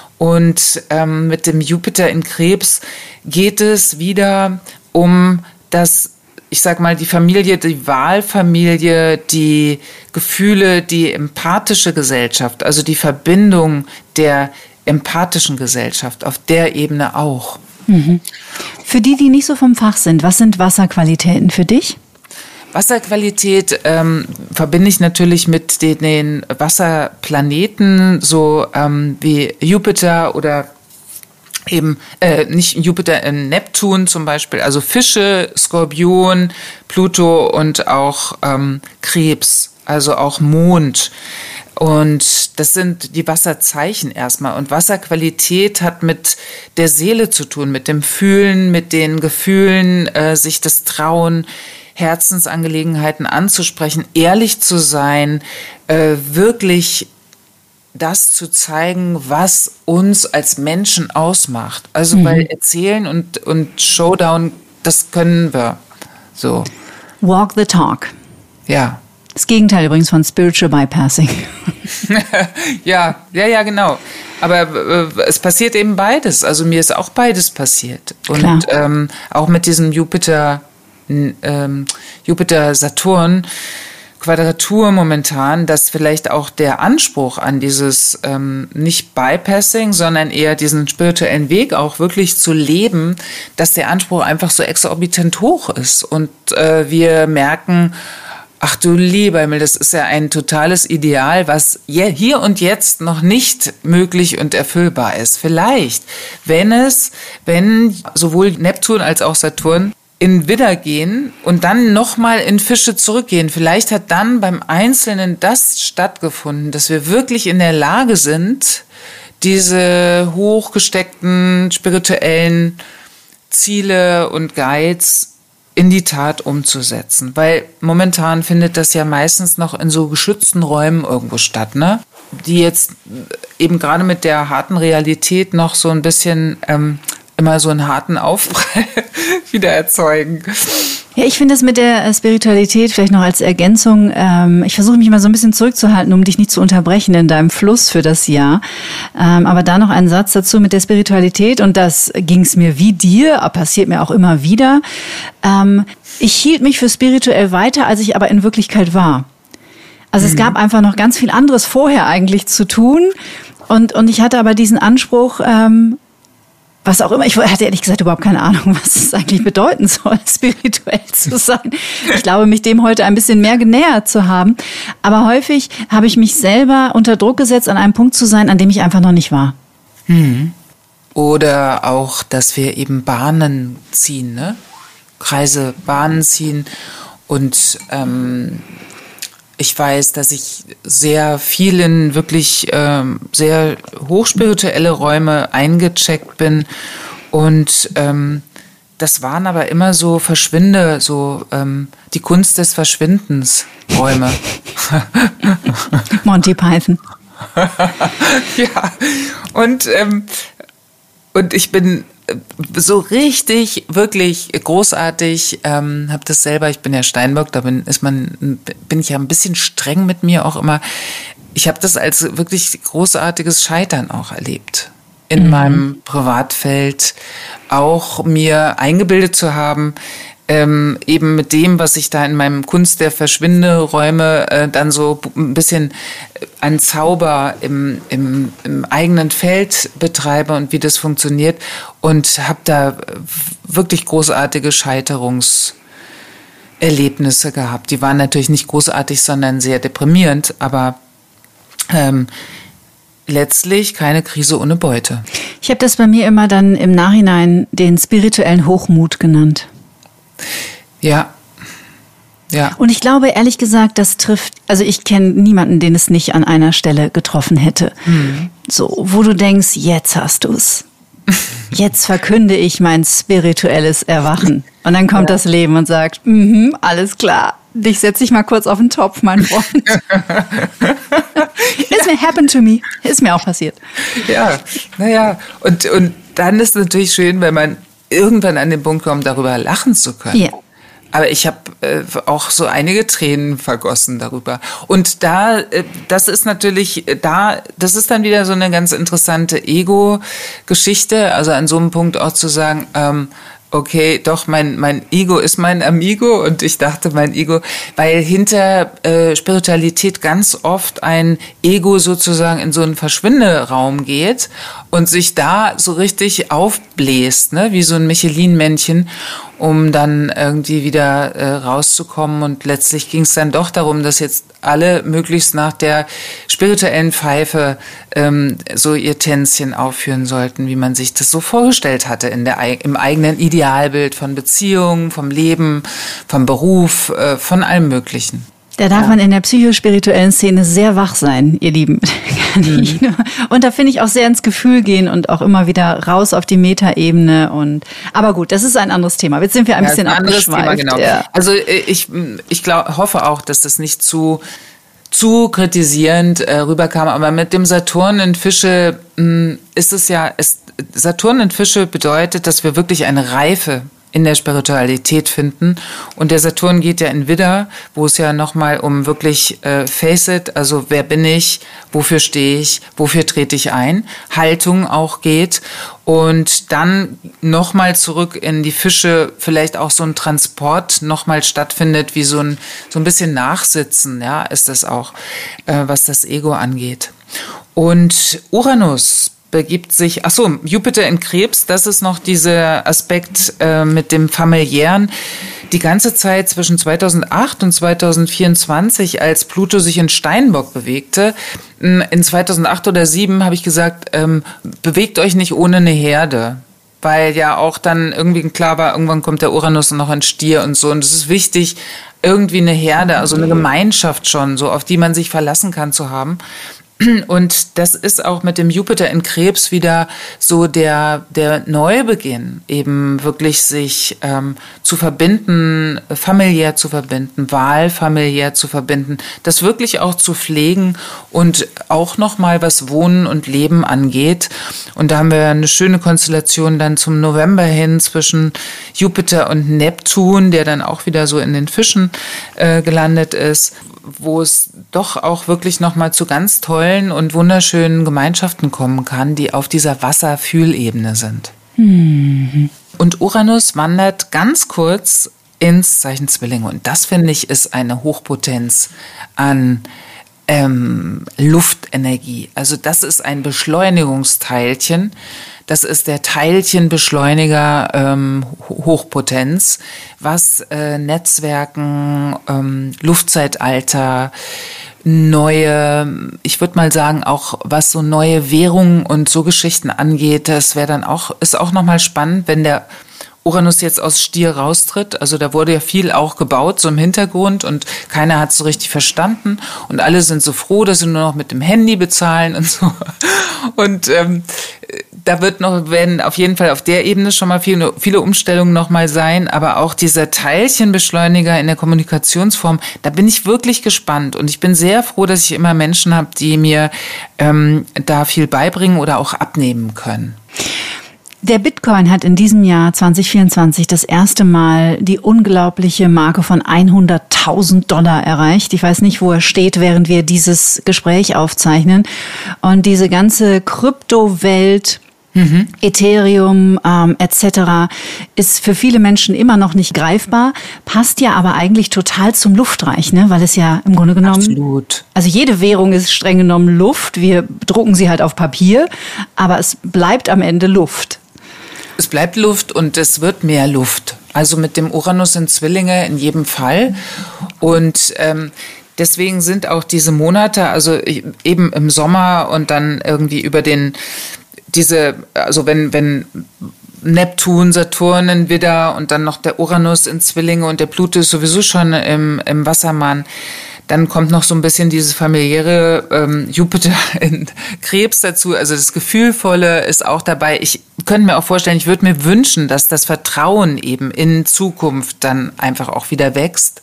Und ähm, mit dem Jupiter in Krebs geht es wieder um das, ich sag mal, die Familie, die Wahlfamilie, die Gefühle, die empathische Gesellschaft, also die Verbindung der empathischen Gesellschaft, auf der Ebene auch. Mhm. Für die, die nicht so vom Fach sind, was sind Wasserqualitäten für dich? Wasserqualität ähm, verbinde ich natürlich mit den, den Wasserplaneten, so ähm, wie Jupiter oder eben äh, nicht Jupiter, äh, Neptun zum Beispiel, also Fische, Skorpion, Pluto und auch ähm, Krebs, also auch Mond. Und das sind die Wasserzeichen erstmal. Und Wasserqualität hat mit der Seele zu tun, mit dem Fühlen, mit den Gefühlen, äh, sich das Trauen, Herzensangelegenheiten anzusprechen, ehrlich zu sein, äh, wirklich das zu zeigen, was uns als Menschen ausmacht. Also, mhm. weil erzählen und, und Showdown, das können wir. So. Walk the talk. Ja. Das Gegenteil übrigens von Spiritual Bypassing. ja, ja, ja, genau. Aber äh, es passiert eben beides. Also mir ist auch beides passiert. Und ähm, auch mit diesem Jupiter, ähm, Jupiter Saturn Quadratur momentan, dass vielleicht auch der Anspruch an dieses ähm, nicht Bypassing, sondern eher diesen spirituellen Weg auch wirklich zu leben, dass der Anspruch einfach so exorbitant hoch ist. Und äh, wir merken, ach du lieber Himmel, das ist ja ein totales Ideal, was hier und jetzt noch nicht möglich und erfüllbar ist. Vielleicht, wenn es, wenn sowohl Neptun als auch Saturn in Widder gehen und dann nochmal in Fische zurückgehen. Vielleicht hat dann beim Einzelnen das stattgefunden, dass wir wirklich in der Lage sind, diese hochgesteckten spirituellen Ziele und Guides in die Tat umzusetzen. Weil momentan findet das ja meistens noch in so geschützten Räumen irgendwo statt, ne? Die jetzt eben gerade mit der harten Realität noch so ein bisschen ähm, immer so einen harten Aufprall wieder erzeugen. Ja, ich finde das mit der Spiritualität vielleicht noch als Ergänzung. Ähm, ich versuche mich mal so ein bisschen zurückzuhalten, um dich nicht zu unterbrechen in deinem Fluss für das Jahr. Ähm, aber da noch ein Satz dazu mit der Spiritualität. Und das ging es mir wie dir, passiert mir auch immer wieder. Ähm, ich hielt mich für spirituell weiter, als ich aber in Wirklichkeit war. Also mhm. es gab einfach noch ganz viel anderes vorher eigentlich zu tun. Und, und ich hatte aber diesen Anspruch, ähm, was auch immer, ich hatte ehrlich gesagt überhaupt keine Ahnung, was es eigentlich bedeuten soll, spirituell zu sein. Ich glaube, mich dem heute ein bisschen mehr genähert zu haben. Aber häufig habe ich mich selber unter Druck gesetzt, an einem Punkt zu sein, an dem ich einfach noch nicht war. Hm. Oder auch, dass wir eben Bahnen ziehen, ne? Kreise, Bahnen ziehen. Und ähm, ich weiß, dass ich sehr viel in wirklich ähm, sehr hochspirituelle Räume eingecheckt bin. Und ähm, das waren aber immer so Verschwinde, so ähm, die Kunst des Verschwindens Räume. Monty Python. Ja, und, ähm, und ich bin so richtig, wirklich großartig, ähm, habe das selber, ich bin ja Steinbock, da bin, ist man, bin ich ja ein bisschen streng mit mir auch immer. Ich habe das als wirklich großartiges Scheitern auch erlebt. In mhm. meinem Privatfeld auch mir eingebildet zu haben, ähm, eben mit dem, was ich da in meinem Kunst der Verschwinderäume äh, dann so ein bisschen an Zauber im, im, im eigenen Feld betreibe und wie das funktioniert, und habe da wirklich großartige Scheiterungserlebnisse gehabt. Die waren natürlich nicht großartig, sondern sehr deprimierend, aber ähm, letztlich keine Krise ohne Beute. Ich habe das bei mir immer dann im Nachhinein den spirituellen Hochmut genannt. Ja, ja. Und ich glaube, ehrlich gesagt, das trifft, also ich kenne niemanden, den es nicht an einer Stelle getroffen hätte. Mhm. So, wo du denkst, jetzt hast du's. Jetzt verkünde ich mein spirituelles Erwachen. Und dann kommt ja. das Leben und sagt, mhm, alles klar, dich setze ich mal kurz auf den Topf, mein Freund. Ist mir happened to me. Ist mir auch passiert. Ja, naja, und, und dann ist es natürlich schön, wenn man irgendwann an den Punkt kommt, darüber lachen zu können. Ja. Aber ich habe äh, auch so einige Tränen vergossen darüber. Und da, äh, das ist natürlich, da, das ist dann wieder so eine ganz interessante Ego-Geschichte. Also an so einem Punkt auch zu sagen, ähm, okay, doch, mein, mein Ego ist mein Amigo, und ich dachte, mein Ego, weil hinter äh, Spiritualität ganz oft ein Ego sozusagen in so einen Verschwinderaum geht und sich da so richtig aufbläst, ne, wie so ein Michelin-Männchen, um dann irgendwie wieder äh, rauszukommen. Und letztlich ging es dann doch darum, dass jetzt alle möglichst nach der spirituellen Pfeife ähm, so ihr Tänzchen aufführen sollten, wie man sich das so vorgestellt hatte in der, im eigenen Idealbild von Beziehungen, vom Leben, vom Beruf, äh, von allem Möglichen. Da darf ja. man in der psychospirituellen Szene sehr wach sein, ihr Lieben. Mhm. Und da finde ich auch sehr ins Gefühl gehen und auch immer wieder raus auf die Metaebene. Und aber gut, das ist ein anderes Thema. Jetzt sind wir ein ja, bisschen ein anderes Thema, genau. Ja. Also ich, ich glaub, hoffe auch, dass das nicht zu zu kritisierend äh, rüberkam. Aber mit dem Saturn in Fische mh, ist es ja, es, Saturn in Fische bedeutet, dass wir wirklich eine Reife in der Spiritualität finden. Und der Saturn geht ja in Widder, wo es ja nochmal um wirklich äh, Face it, also wer bin ich, wofür stehe ich, wofür trete ich ein, Haltung auch geht. Und dann nochmal zurück in die Fische, vielleicht auch so ein Transport nochmal stattfindet, wie so ein, so ein bisschen Nachsitzen, ja, ist das auch, äh, was das Ego angeht. Und Uranus begibt sich, ach so, Jupiter in Krebs, das ist noch dieser Aspekt äh, mit dem Familiären. Die ganze Zeit zwischen zweitausendacht und zweitausendvierundzwanzig, als Pluto sich in Steinbock bewegte, in zweitausendacht oder zweitausendsieben habe ich gesagt, ähm, bewegt euch nicht ohne eine Herde. Weil ja auch dann irgendwie klar war, irgendwann kommt der Uranus noch in Stier und so. Und es ist wichtig, irgendwie eine Herde, also eine Gemeinschaft schon, so auf die man sich verlassen kann, zu haben. Und das ist auch mit dem Jupiter in Krebs wieder so der, der Neubeginn, eben wirklich sich ähm, zu verbinden, familiär zu verbinden, wahlfamiliär zu verbinden, das wirklich auch zu pflegen und auch nochmal was Wohnen und Leben angeht. Und da haben wir eine schöne Konstellation dann zum November hin zwischen Jupiter und Neptun, der dann auch wieder so in den Fischen äh, gelandet ist, wo es doch auch wirklich nochmal zu ganz tollen und wunderschönen Gemeinschaften kommen kann, die auf dieser Wasserfühlebene sind. Mhm. Und Uranus wandert ganz kurz ins Zeichen Zwillinge. Und das, finde ich, ist eine Hochpotenz an ähm, Luftenergie. Also das ist ein Beschleunigungsteilchen. Das ist der Teilchenbeschleuniger ähm, Hochpotenz, was äh, Netzwerken, ähm, Luftzeitalter, neue, ich würde mal sagen, auch was so neue Währungen und so Geschichten angeht, das wäre dann auch, ist auch nochmal spannend, wenn der Uranus jetzt aus Stier raustritt. Also da wurde ja viel auch gebaut, so im Hintergrund, und keiner hat es so richtig verstanden. Und alle sind so froh, dass sie nur noch mit dem Handy bezahlen und so. Und ähm, da wird noch, werden auf jeden Fall auf der Ebene schon mal viele, viele Umstellungen noch mal sein. Aber auch dieser Teilchenbeschleuniger in der Kommunikationsform, da bin ich wirklich gespannt. Und ich bin sehr froh, dass ich immer Menschen habe, die mir ähm, da viel beibringen oder auch abnehmen können. Der Bitcoin hat in diesem Jahr zwanzig vierundzwanzig das erste Mal die unglaubliche Marke von hunderttausend Dollar erreicht. Ich weiß nicht, wo er steht, während wir dieses Gespräch aufzeichnen. Und diese ganze Kryptowelt, mhm. Ethereum ähm, et cetera ist für viele Menschen immer noch nicht greifbar, passt ja aber eigentlich total zum Luftreich, ne? Weil es ja im Grunde genommen... Absolut. Also jede Währung ist streng genommen Luft. Wir drucken sie halt auf Papier, aber es bleibt am Ende Luft. Es bleibt Luft und es wird mehr Luft. Also mit dem Uranus in Zwillinge in jedem Fall. Und ähm, deswegen sind auch diese Monate, also eben im Sommer und dann irgendwie über den, diese, also wenn, wenn Neptun, Saturn in Widder und dann noch der Uranus in Zwillinge und der Pluto ist sowieso schon im, im Wassermann. Dann kommt noch so ein bisschen dieses familiäre ähm, Jupiter in Krebs dazu. Also das Gefühlvolle ist auch dabei. Ich könnte mir auch vorstellen, ich würde mir wünschen, dass das Vertrauen eben in Zukunft dann einfach auch wieder wächst.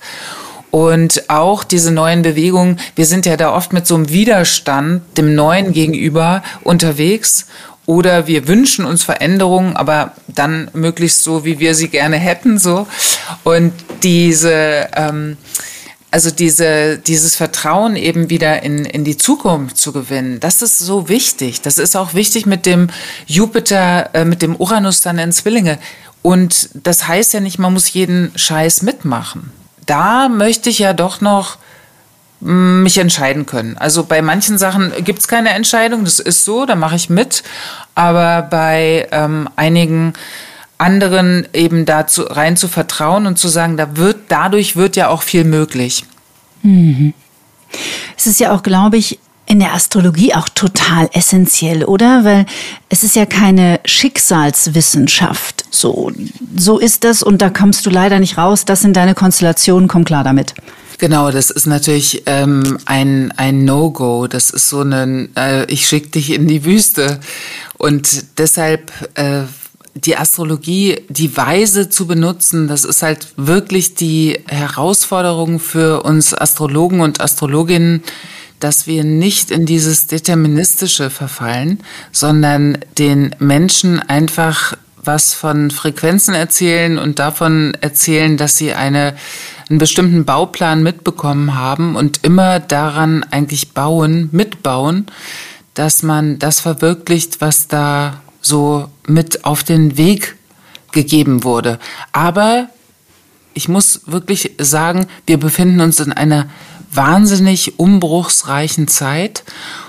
Und auch diese neuen Bewegungen, wir sind ja da oft mit so einem Widerstand dem Neuen gegenüber unterwegs. Oder wir wünschen uns Veränderungen, aber dann möglichst so, wie wir sie gerne hätten. So. Und diese... Ähm, Also diese, dieses Vertrauen eben wieder in, in die Zukunft zu gewinnen, das ist so wichtig. Das ist auch wichtig mit dem Jupiter, äh, mit dem Uranus dann in Zwillinge. Und das heißt ja nicht, man muss jeden Scheiß mitmachen. Da möchte ich ja doch noch mh, mich entscheiden können. Also bei manchen Sachen gibt es keine Entscheidung, das ist so, da mache ich mit. Aber bei ähm, einigen anderen eben dazu rein zu vertrauen und zu sagen, da wird, dadurch wird ja auch viel möglich. Mhm. Es ist ja auch, glaube ich, in der Astrologie auch total essentiell, oder? Weil es ist ja keine Schicksalswissenschaft. So, so ist das und da kommst du leider nicht raus. Das sind deine Konstellationen, komm klar damit. Genau, das ist natürlich ähm, ein ein No-Go. Das ist so ein, äh, ich schicke dich in die Wüste. Und deshalb äh, die Astrologie, die Weise zu benutzen, das ist halt wirklich die Herausforderung für uns Astrologen und Astrologinnen, dass wir nicht in dieses Deterministische verfallen, sondern den Menschen einfach was von Frequenzen erzählen und davon erzählen, dass sie eine, einen bestimmten Bauplan mitbekommen haben und immer daran eigentlich bauen, mitbauen, dass man das verwirklicht, was da so mit auf den Weg gegeben wurde. Aber ich muss wirklich sagen, wir befinden uns in einer wahnsinnig umbruchsreichen Zeit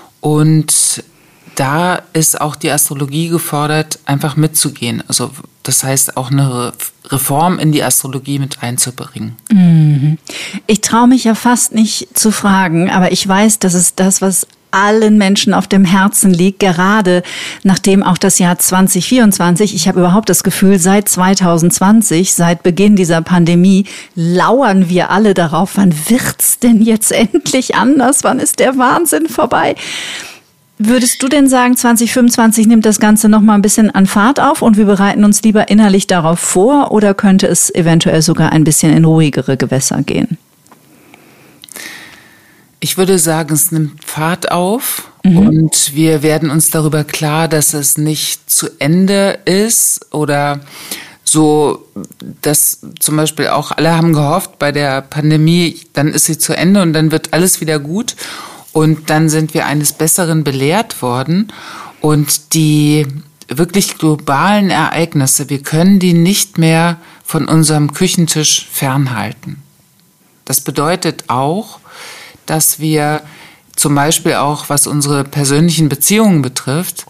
und da ist auch die Astrologie gefordert, einfach mitzugehen. Also das heißt auch eine Reform in die Astrologie mit einzubringen. Ich traue mich ja fast nicht zu fragen, aber ich weiß, das ist das, was allen Menschen auf dem Herzen liegt, gerade nachdem auch das Jahr zwanzig vierundzwanzig, ich habe überhaupt das Gefühl, seit zwanzig zwanzig, seit Beginn dieser Pandemie, lauern wir alle darauf, wann wird's denn jetzt endlich anders, wann ist der Wahnsinn vorbei? Würdest du denn sagen, zwanzig fünfundzwanzig nimmt das Ganze noch mal ein bisschen an Fahrt auf und wir bereiten uns lieber innerlich darauf vor, oder könnte es eventuell sogar ein bisschen in ruhigere Gewässer gehen? Ich würde sagen, es nimmt Fahrt auf mhm. und wir werden uns darüber klar, dass es nicht zu Ende ist oder so, dass zum Beispiel auch alle haben gehofft bei der Pandemie, dann ist sie zu Ende und dann wird alles wieder gut. Und dann sind wir eines Besseren belehrt worden. Und die wirklich globalen Ereignisse, wir können die nicht mehr von unserem Küchentisch fernhalten. Das bedeutet auch, dass wir zum Beispiel auch, was unsere persönlichen Beziehungen betrifft,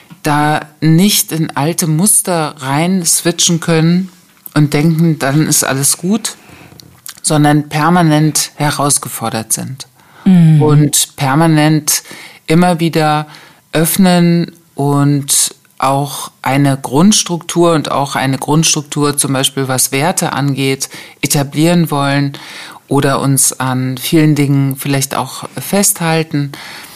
da nicht in alte Muster rein switchen können und denken, dann ist alles gut, sondern permanent herausgefordert sind. Mhm. Und permanent immer wieder öffnen und auch eine Grundstruktur und auch eine Grundstruktur zum Beispiel was Werte angeht, etablieren wollen oder uns an vielen Dingen vielleicht auch festhalten.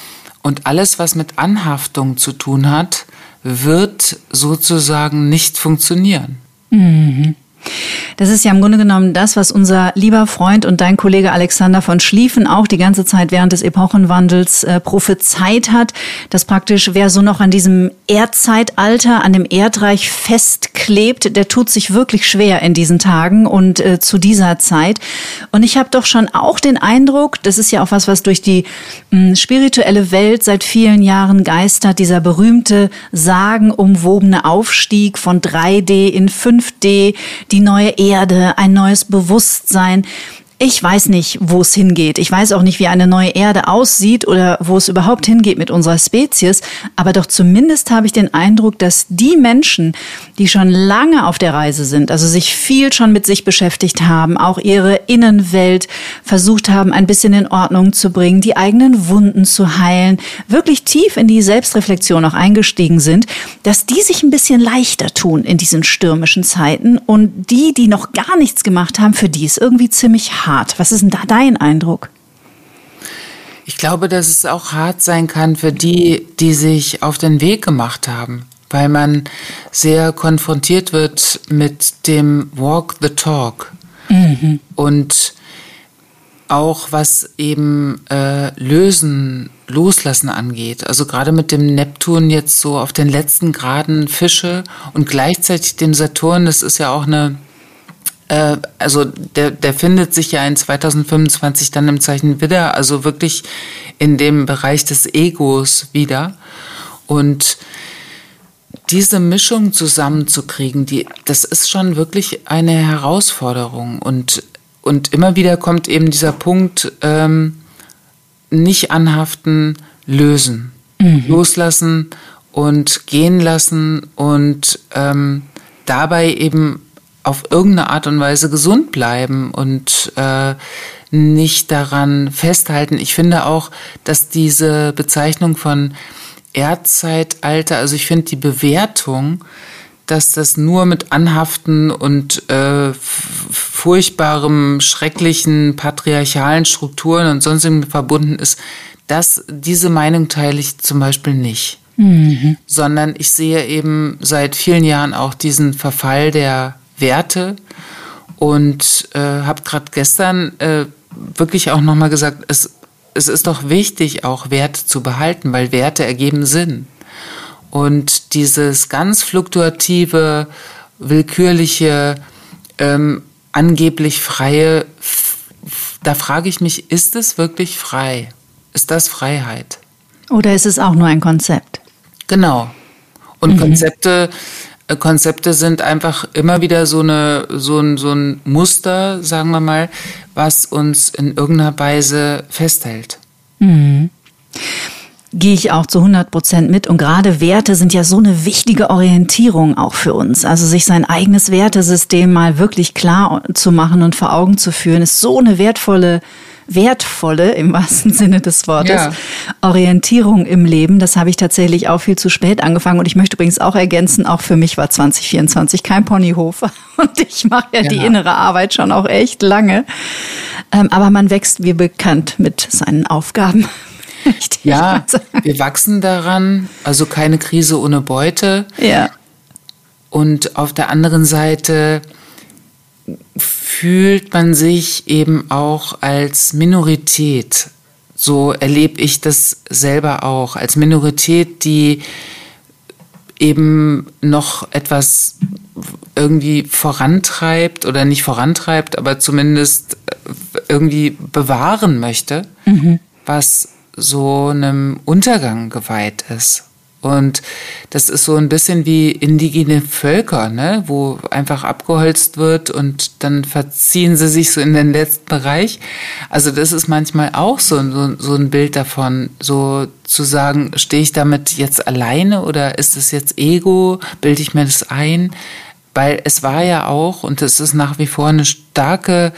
Und alles, was mit Anhaftung zu tun hat, wird sozusagen nicht funktionieren. Mhm. Das ist ja im Grunde genommen das, was unser lieber Freund und dein Kollege Alexander von Schlieffen auch die ganze Zeit während des Epochenwandels äh, prophezeit hat, dass praktisch wer so noch an diesem Erdzeitalter, an dem Erdreich festklebt, der tut sich wirklich schwer in diesen Tagen und äh, zu dieser Zeit. Und ich habe doch schon auch den Eindruck, das ist ja auch was, was durch die mh, spirituelle Welt seit vielen Jahren geistert, dieser berühmte sagenumwobene Aufstieg von drei D in fünf D, die neue Erde, ein neues Bewusstsein. Ich weiß nicht, wo es hingeht. Ich weiß auch nicht, wie eine neue Erde aussieht oder wo es überhaupt hingeht mit unserer Spezies. Aber doch zumindest habe ich den Eindruck, dass die Menschen, die schon lange auf der Reise sind, also sich viel schon mit sich beschäftigt haben, auch ihre Innenwelt versucht haben, ein bisschen in Ordnung zu bringen, die eigenen Wunden zu heilen, wirklich tief in die Selbstreflexion auch eingestiegen sind, dass die sich ein bisschen leichter tun in diesen stürmischen Zeiten. Und die, die noch gar nichts gemacht haben, für die ist irgendwie ziemlich hart. Was ist denn da dein Eindruck? Ich glaube, dass es auch hart sein kann für die, die sich auf den Weg gemacht haben, weil man sehr konfrontiert wird mit dem Walk the Talk. Mhm. Und auch was eben äh, Lösen, Loslassen angeht. Also gerade mit dem Neptun jetzt so auf den letzten Graden Fische und gleichzeitig dem Saturn, das ist ja auch eine Also der, der findet sich ja in zweitausendfünfundzwanzig dann im Zeichen Widder, also wirklich in dem Bereich des Egos wieder. Und diese Mischung zusammenzukriegen, die, das ist schon wirklich eine Herausforderung. Und, und immer wieder kommt eben dieser Punkt, ähm, nicht anhaften, lösen, mhm. loslassen und gehen lassen und ähm, dabei eben auf irgendeine Art und Weise gesund bleiben und äh, nicht daran festhalten. Ich finde auch, dass diese Bezeichnung von Erdzeitalter, also ich finde die Bewertung, dass das nur mit Anhaften und äh, furchtbarem, schrecklichen, patriarchalen Strukturen und sonstigem verbunden ist, das, diese Meinung teile ich zum Beispiel nicht. Mhm. Sondern ich sehe eben seit vielen Jahren auch diesen Verfall der Werte und äh, habe gerade gestern äh, wirklich auch nochmal gesagt, es, es ist doch wichtig, auch Werte zu behalten, weil Werte ergeben Sinn. Und dieses ganz fluktuative, willkürliche, ähm, angeblich freie, f- f- da frage ich mich, ist es wirklich frei? Ist das Freiheit? Oder ist es auch nur ein Konzept? Genau. Und mhm. Konzepte Konzepte sind einfach immer wieder so eine so ein so ein Muster, sagen wir mal, was uns in irgendeiner Weise festhält. Mhm. Gehe ich auch zu hundert Prozent mit. Und gerade Werte sind ja so eine wichtige Orientierung auch für uns. Also sich sein eigenes Wertesystem mal wirklich klar zu machen und vor Augen zu führen, ist so eine wertvolle wertvolle, im wahrsten Sinne des Wortes, ja. Orientierung im Leben. Das habe ich tatsächlich auch viel zu spät angefangen. Und ich möchte übrigens auch ergänzen, auch für mich war zwanzig vierundzwanzig kein Ponyhof. Und ich mache ja, ja die innere Arbeit schon auch echt lange. Ähm, aber man wächst wie bekannt mit seinen Aufgaben. Richtig. Ja, wir wachsen daran, also keine Krise ohne Beute. Ja. Und auf der anderen Seite fühlt man sich eben auch als Minorität. So erlebe ich das selber auch, als Minorität, die eben noch etwas irgendwie vorantreibt oder nicht vorantreibt, aber zumindest irgendwie bewahren möchte, mhm. was so einem Untergang geweiht ist. Und das ist so ein bisschen wie indigene Völker, ne, wo einfach abgeholzt wird und dann verziehen sie sich so in den letzten Bereich. Also das ist manchmal auch so, so, so ein Bild davon, so zu sagen, stehe ich damit jetzt alleine oder ist es jetzt Ego, bilde ich mir das ein? Weil es war ja auch, und es ist nach wie vor eine starke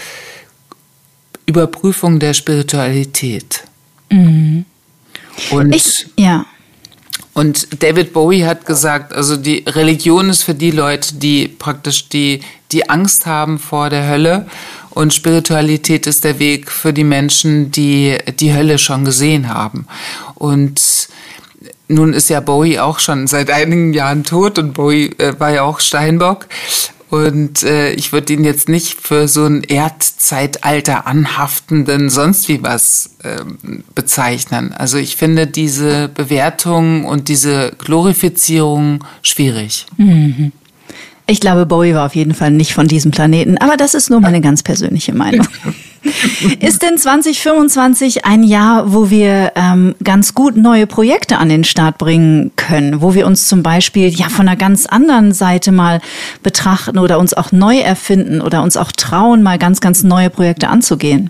Überprüfung der Spiritualität. Mhm. Und ich, ja. Und David Bowie hat gesagt, also die Religion ist für die Leute, die praktisch die, die Angst haben vor der Hölle, und Spiritualität ist der Weg für die Menschen, die die Hölle schon gesehen haben. Und nun ist ja Bowie auch schon seit einigen Jahren tot, und Bowie äh, war ja auch Steinbock. Und äh, ich würde ihn jetzt nicht für so ein Erdzeitalter anhaftenden sonst wie was äh, bezeichnen. Also ich finde diese Bewertung und diese Glorifizierung schwierig. Mhm. Ich glaube, Bowie war auf jeden Fall nicht von diesem Planeten, aber das ist nur meine ganz persönliche Meinung. Ist denn zwanzig fünfundzwanzig ein Jahr, wo wir ähm, ganz gut neue Projekte an den Start bringen können, wo wir uns zum Beispiel ja von einer ganz anderen Seite mal betrachten oder uns auch neu erfinden oder uns auch trauen, mal ganz, ganz neue Projekte anzugehen?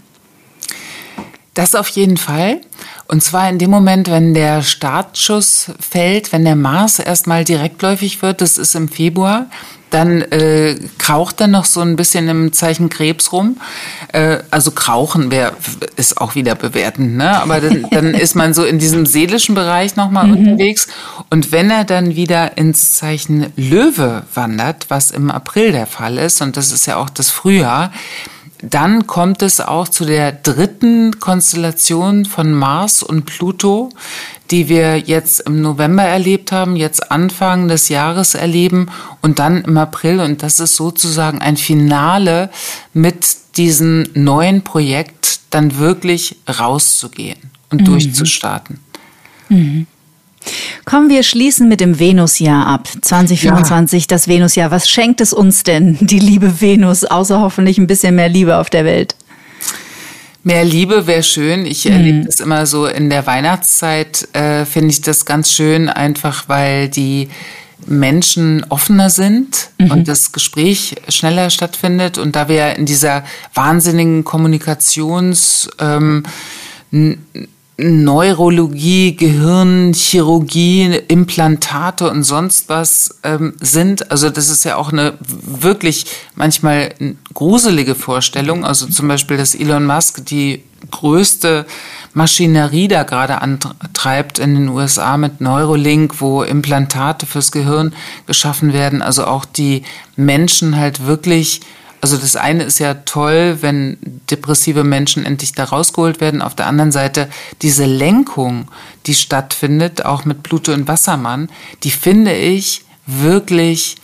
Das auf jeden Fall. Und zwar in dem Moment, wenn der Startschuss fällt, wenn der Mars erstmal direktläufig wird, das ist im Februar, dann äh, kraucht er noch so ein bisschen im Zeichen Krebs rum. Äh, also krauchen wär, ist auch wieder bewertend, ne? Aber dann, dann ist man so in diesem seelischen Bereich nochmal mhm. unterwegs. Und wenn er dann wieder ins Zeichen Löwe wandert, was im April der Fall ist, und das ist ja auch das Frühjahr, dann kommt es auch zu der dritten Konstellation von Mars und Pluto, die wir jetzt im November erlebt haben, jetzt Anfang des Jahres erleben und dann im April. Und das ist sozusagen ein Finale mit diesem neuen Projekt, dann wirklich rauszugehen und mhm. durchzustarten. Mhm. Kommen wir schließen mit dem Venusjahr ab. zwanzig fünfundzwanzig, ja. Das Venusjahr. Was schenkt es uns denn, die liebe Venus, außer hoffentlich ein bisschen mehr Liebe auf der Welt? Mehr Liebe wäre schön. Ich mhm. erlebe das immer so in der Weihnachtszeit, äh, finde ich das ganz schön, einfach weil die Menschen offener sind mhm. und das Gespräch schneller stattfindet. Und da wir in dieser wahnsinnigen Kommunikations- ähm, Neurologie, Gehirnchirurgie, Implantate und sonst was ähm, sind. Also das ist ja auch eine wirklich manchmal gruselige Vorstellung. Also zum Beispiel, dass Elon Musk die größte Maschinerie da gerade antreibt in den U S A mit Neuralink, wo Implantate fürs Gehirn geschaffen werden. Also auch die Menschen halt wirklich. Also das eine ist ja toll, wenn depressive Menschen endlich da rausgeholt werden. Auf der anderen Seite diese Lenkung, die stattfindet, auch mit Pluto und Wassermann, die finde ich wirklich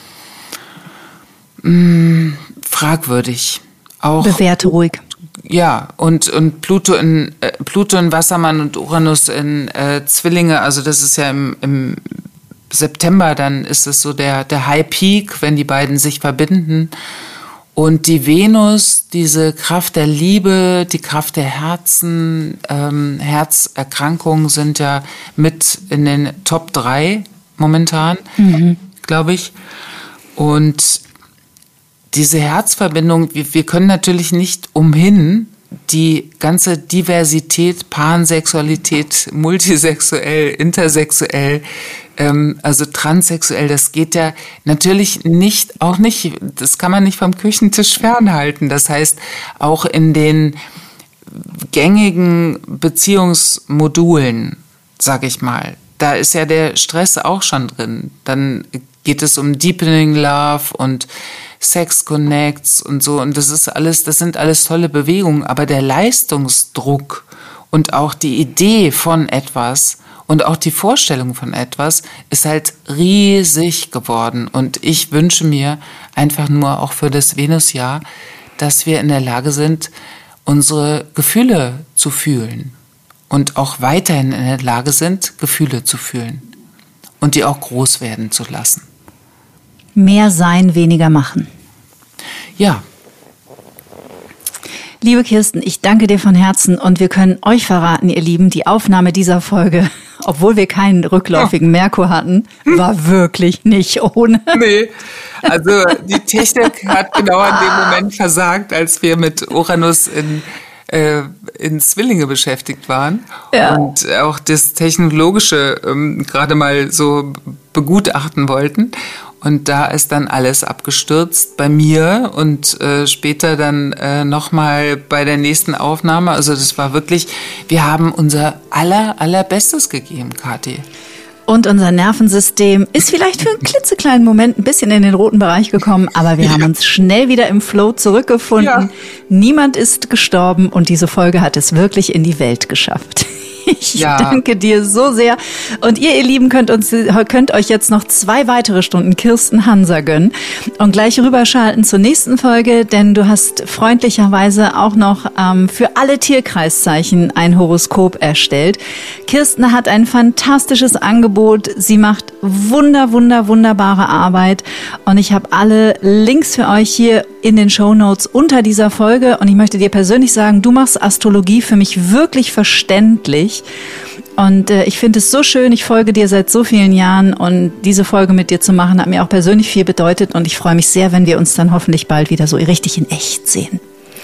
mh, fragwürdig. Auch, bewerte ruhig. Ja, und, und Pluto in, äh, Pluto in Wassermann und Uranus in äh, Zwillinge, also das ist ja im, im September, dann ist es so der, der High Peak, wenn die beiden sich verbinden. Und die Venus, diese Kraft der Liebe, die Kraft der Herzen, ähm, Herzerkrankungen sind ja mit in den Top drei momentan, mhm. glaube ich. Und diese Herzverbindung, wir, wir können natürlich nicht umhin, die ganze Diversität, Pansexualität, multisexuell, intersexuell, ähm, also transsexuell, das geht ja natürlich nicht, auch nicht, das kann man nicht vom Küchentisch fernhalten. Das heißt, auch in den gängigen Beziehungsmodulen, sag ich mal, da ist ja der Stress auch schon drin. Dann geht es um Deepening Love und Sex Connects und so. Und das ist alles, das sind alles tolle Bewegungen. Aber der Leistungsdruck Und auch die Idee von etwas und auch die Vorstellung von etwas ist halt riesig geworden. Und ich wünsche mir einfach nur auch für das Venusjahr, dass wir in der Lage sind, unsere Gefühle zu fühlen. Und auch weiterhin in der Lage sind, Gefühle zu fühlen. Und die auch groß werden zu lassen. Mehr sein, weniger machen. Ja. Liebe Kirsten, ich danke dir von Herzen und wir können euch verraten, ihr Lieben, die Aufnahme dieser Folge, obwohl wir keinen rückläufigen Merkur hatten, war wirklich nicht ohne. Nee, also die Technik hat genau in dem Moment versagt, als wir mit Uranus in, äh, in Zwillinge beschäftigt waren ja. und auch das Technologische ähm, gerade mal so begutachten wollten. Und da ist dann alles abgestürzt bei mir und äh, später dann äh, nochmal bei der nächsten Aufnahme. Also das war wirklich, wir haben unser aller, allerbestes gegeben, Kathi. Und unser Nervensystem ist vielleicht für einen klitzekleinen Moment ein bisschen in den roten Bereich gekommen, aber wir ja. haben uns schnell wieder im Flow zurückgefunden. Ja. Niemand ist gestorben und diese Folge hat es wirklich in die Welt geschafft. Ich ja. danke dir so sehr. Und ihr, ihr Lieben, könnt uns, könnt euch jetzt noch zwei weitere Stunden Kirsten Hanser gönnen und gleich rüberschalten zur nächsten Folge, denn du hast freundlicherweise auch noch ähm, für alle Tierkreiszeichen ein Horoskop erstellt. Kirsten hat ein fantastisches Angebot. Sie macht wunder, wunder, wunderbare Arbeit und ich habe alle Links für euch hier in den Shownotes unter dieser Folge und ich möchte dir persönlich sagen, du machst Astrologie für mich wirklich verständlich. Und äh, ich finde es so schön, ich folge dir seit so vielen Jahren und diese Folge mit dir zu machen, hat mir auch persönlich viel bedeutet und ich freue mich sehr, wenn wir uns dann hoffentlich bald wieder so richtig in echt sehen.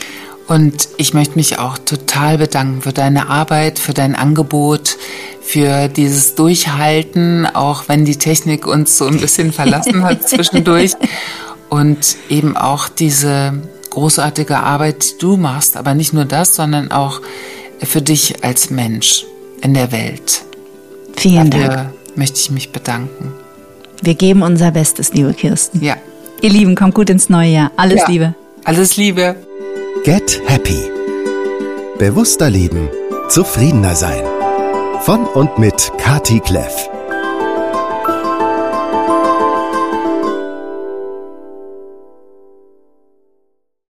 Und ich möchte mich auch total bedanken für deine Arbeit, für dein Angebot, für dieses Durchhalten, auch wenn die Technik uns so ein bisschen verlassen hat zwischendurch und eben auch diese großartige Arbeit, die du machst, aber nicht nur das, sondern auch für dich als Mensch in der Welt. Vielen Dafür Dank. Möchte ich mich bedanken. Wir geben unser Bestes, liebe Kirsten. Ja. Ihr Lieben, kommt gut ins neue Jahr. Alles ja. Liebe. Alles Liebe. Get Happy. Bewusster leben, zufriedener sein. Von und mit Kathi Kleff.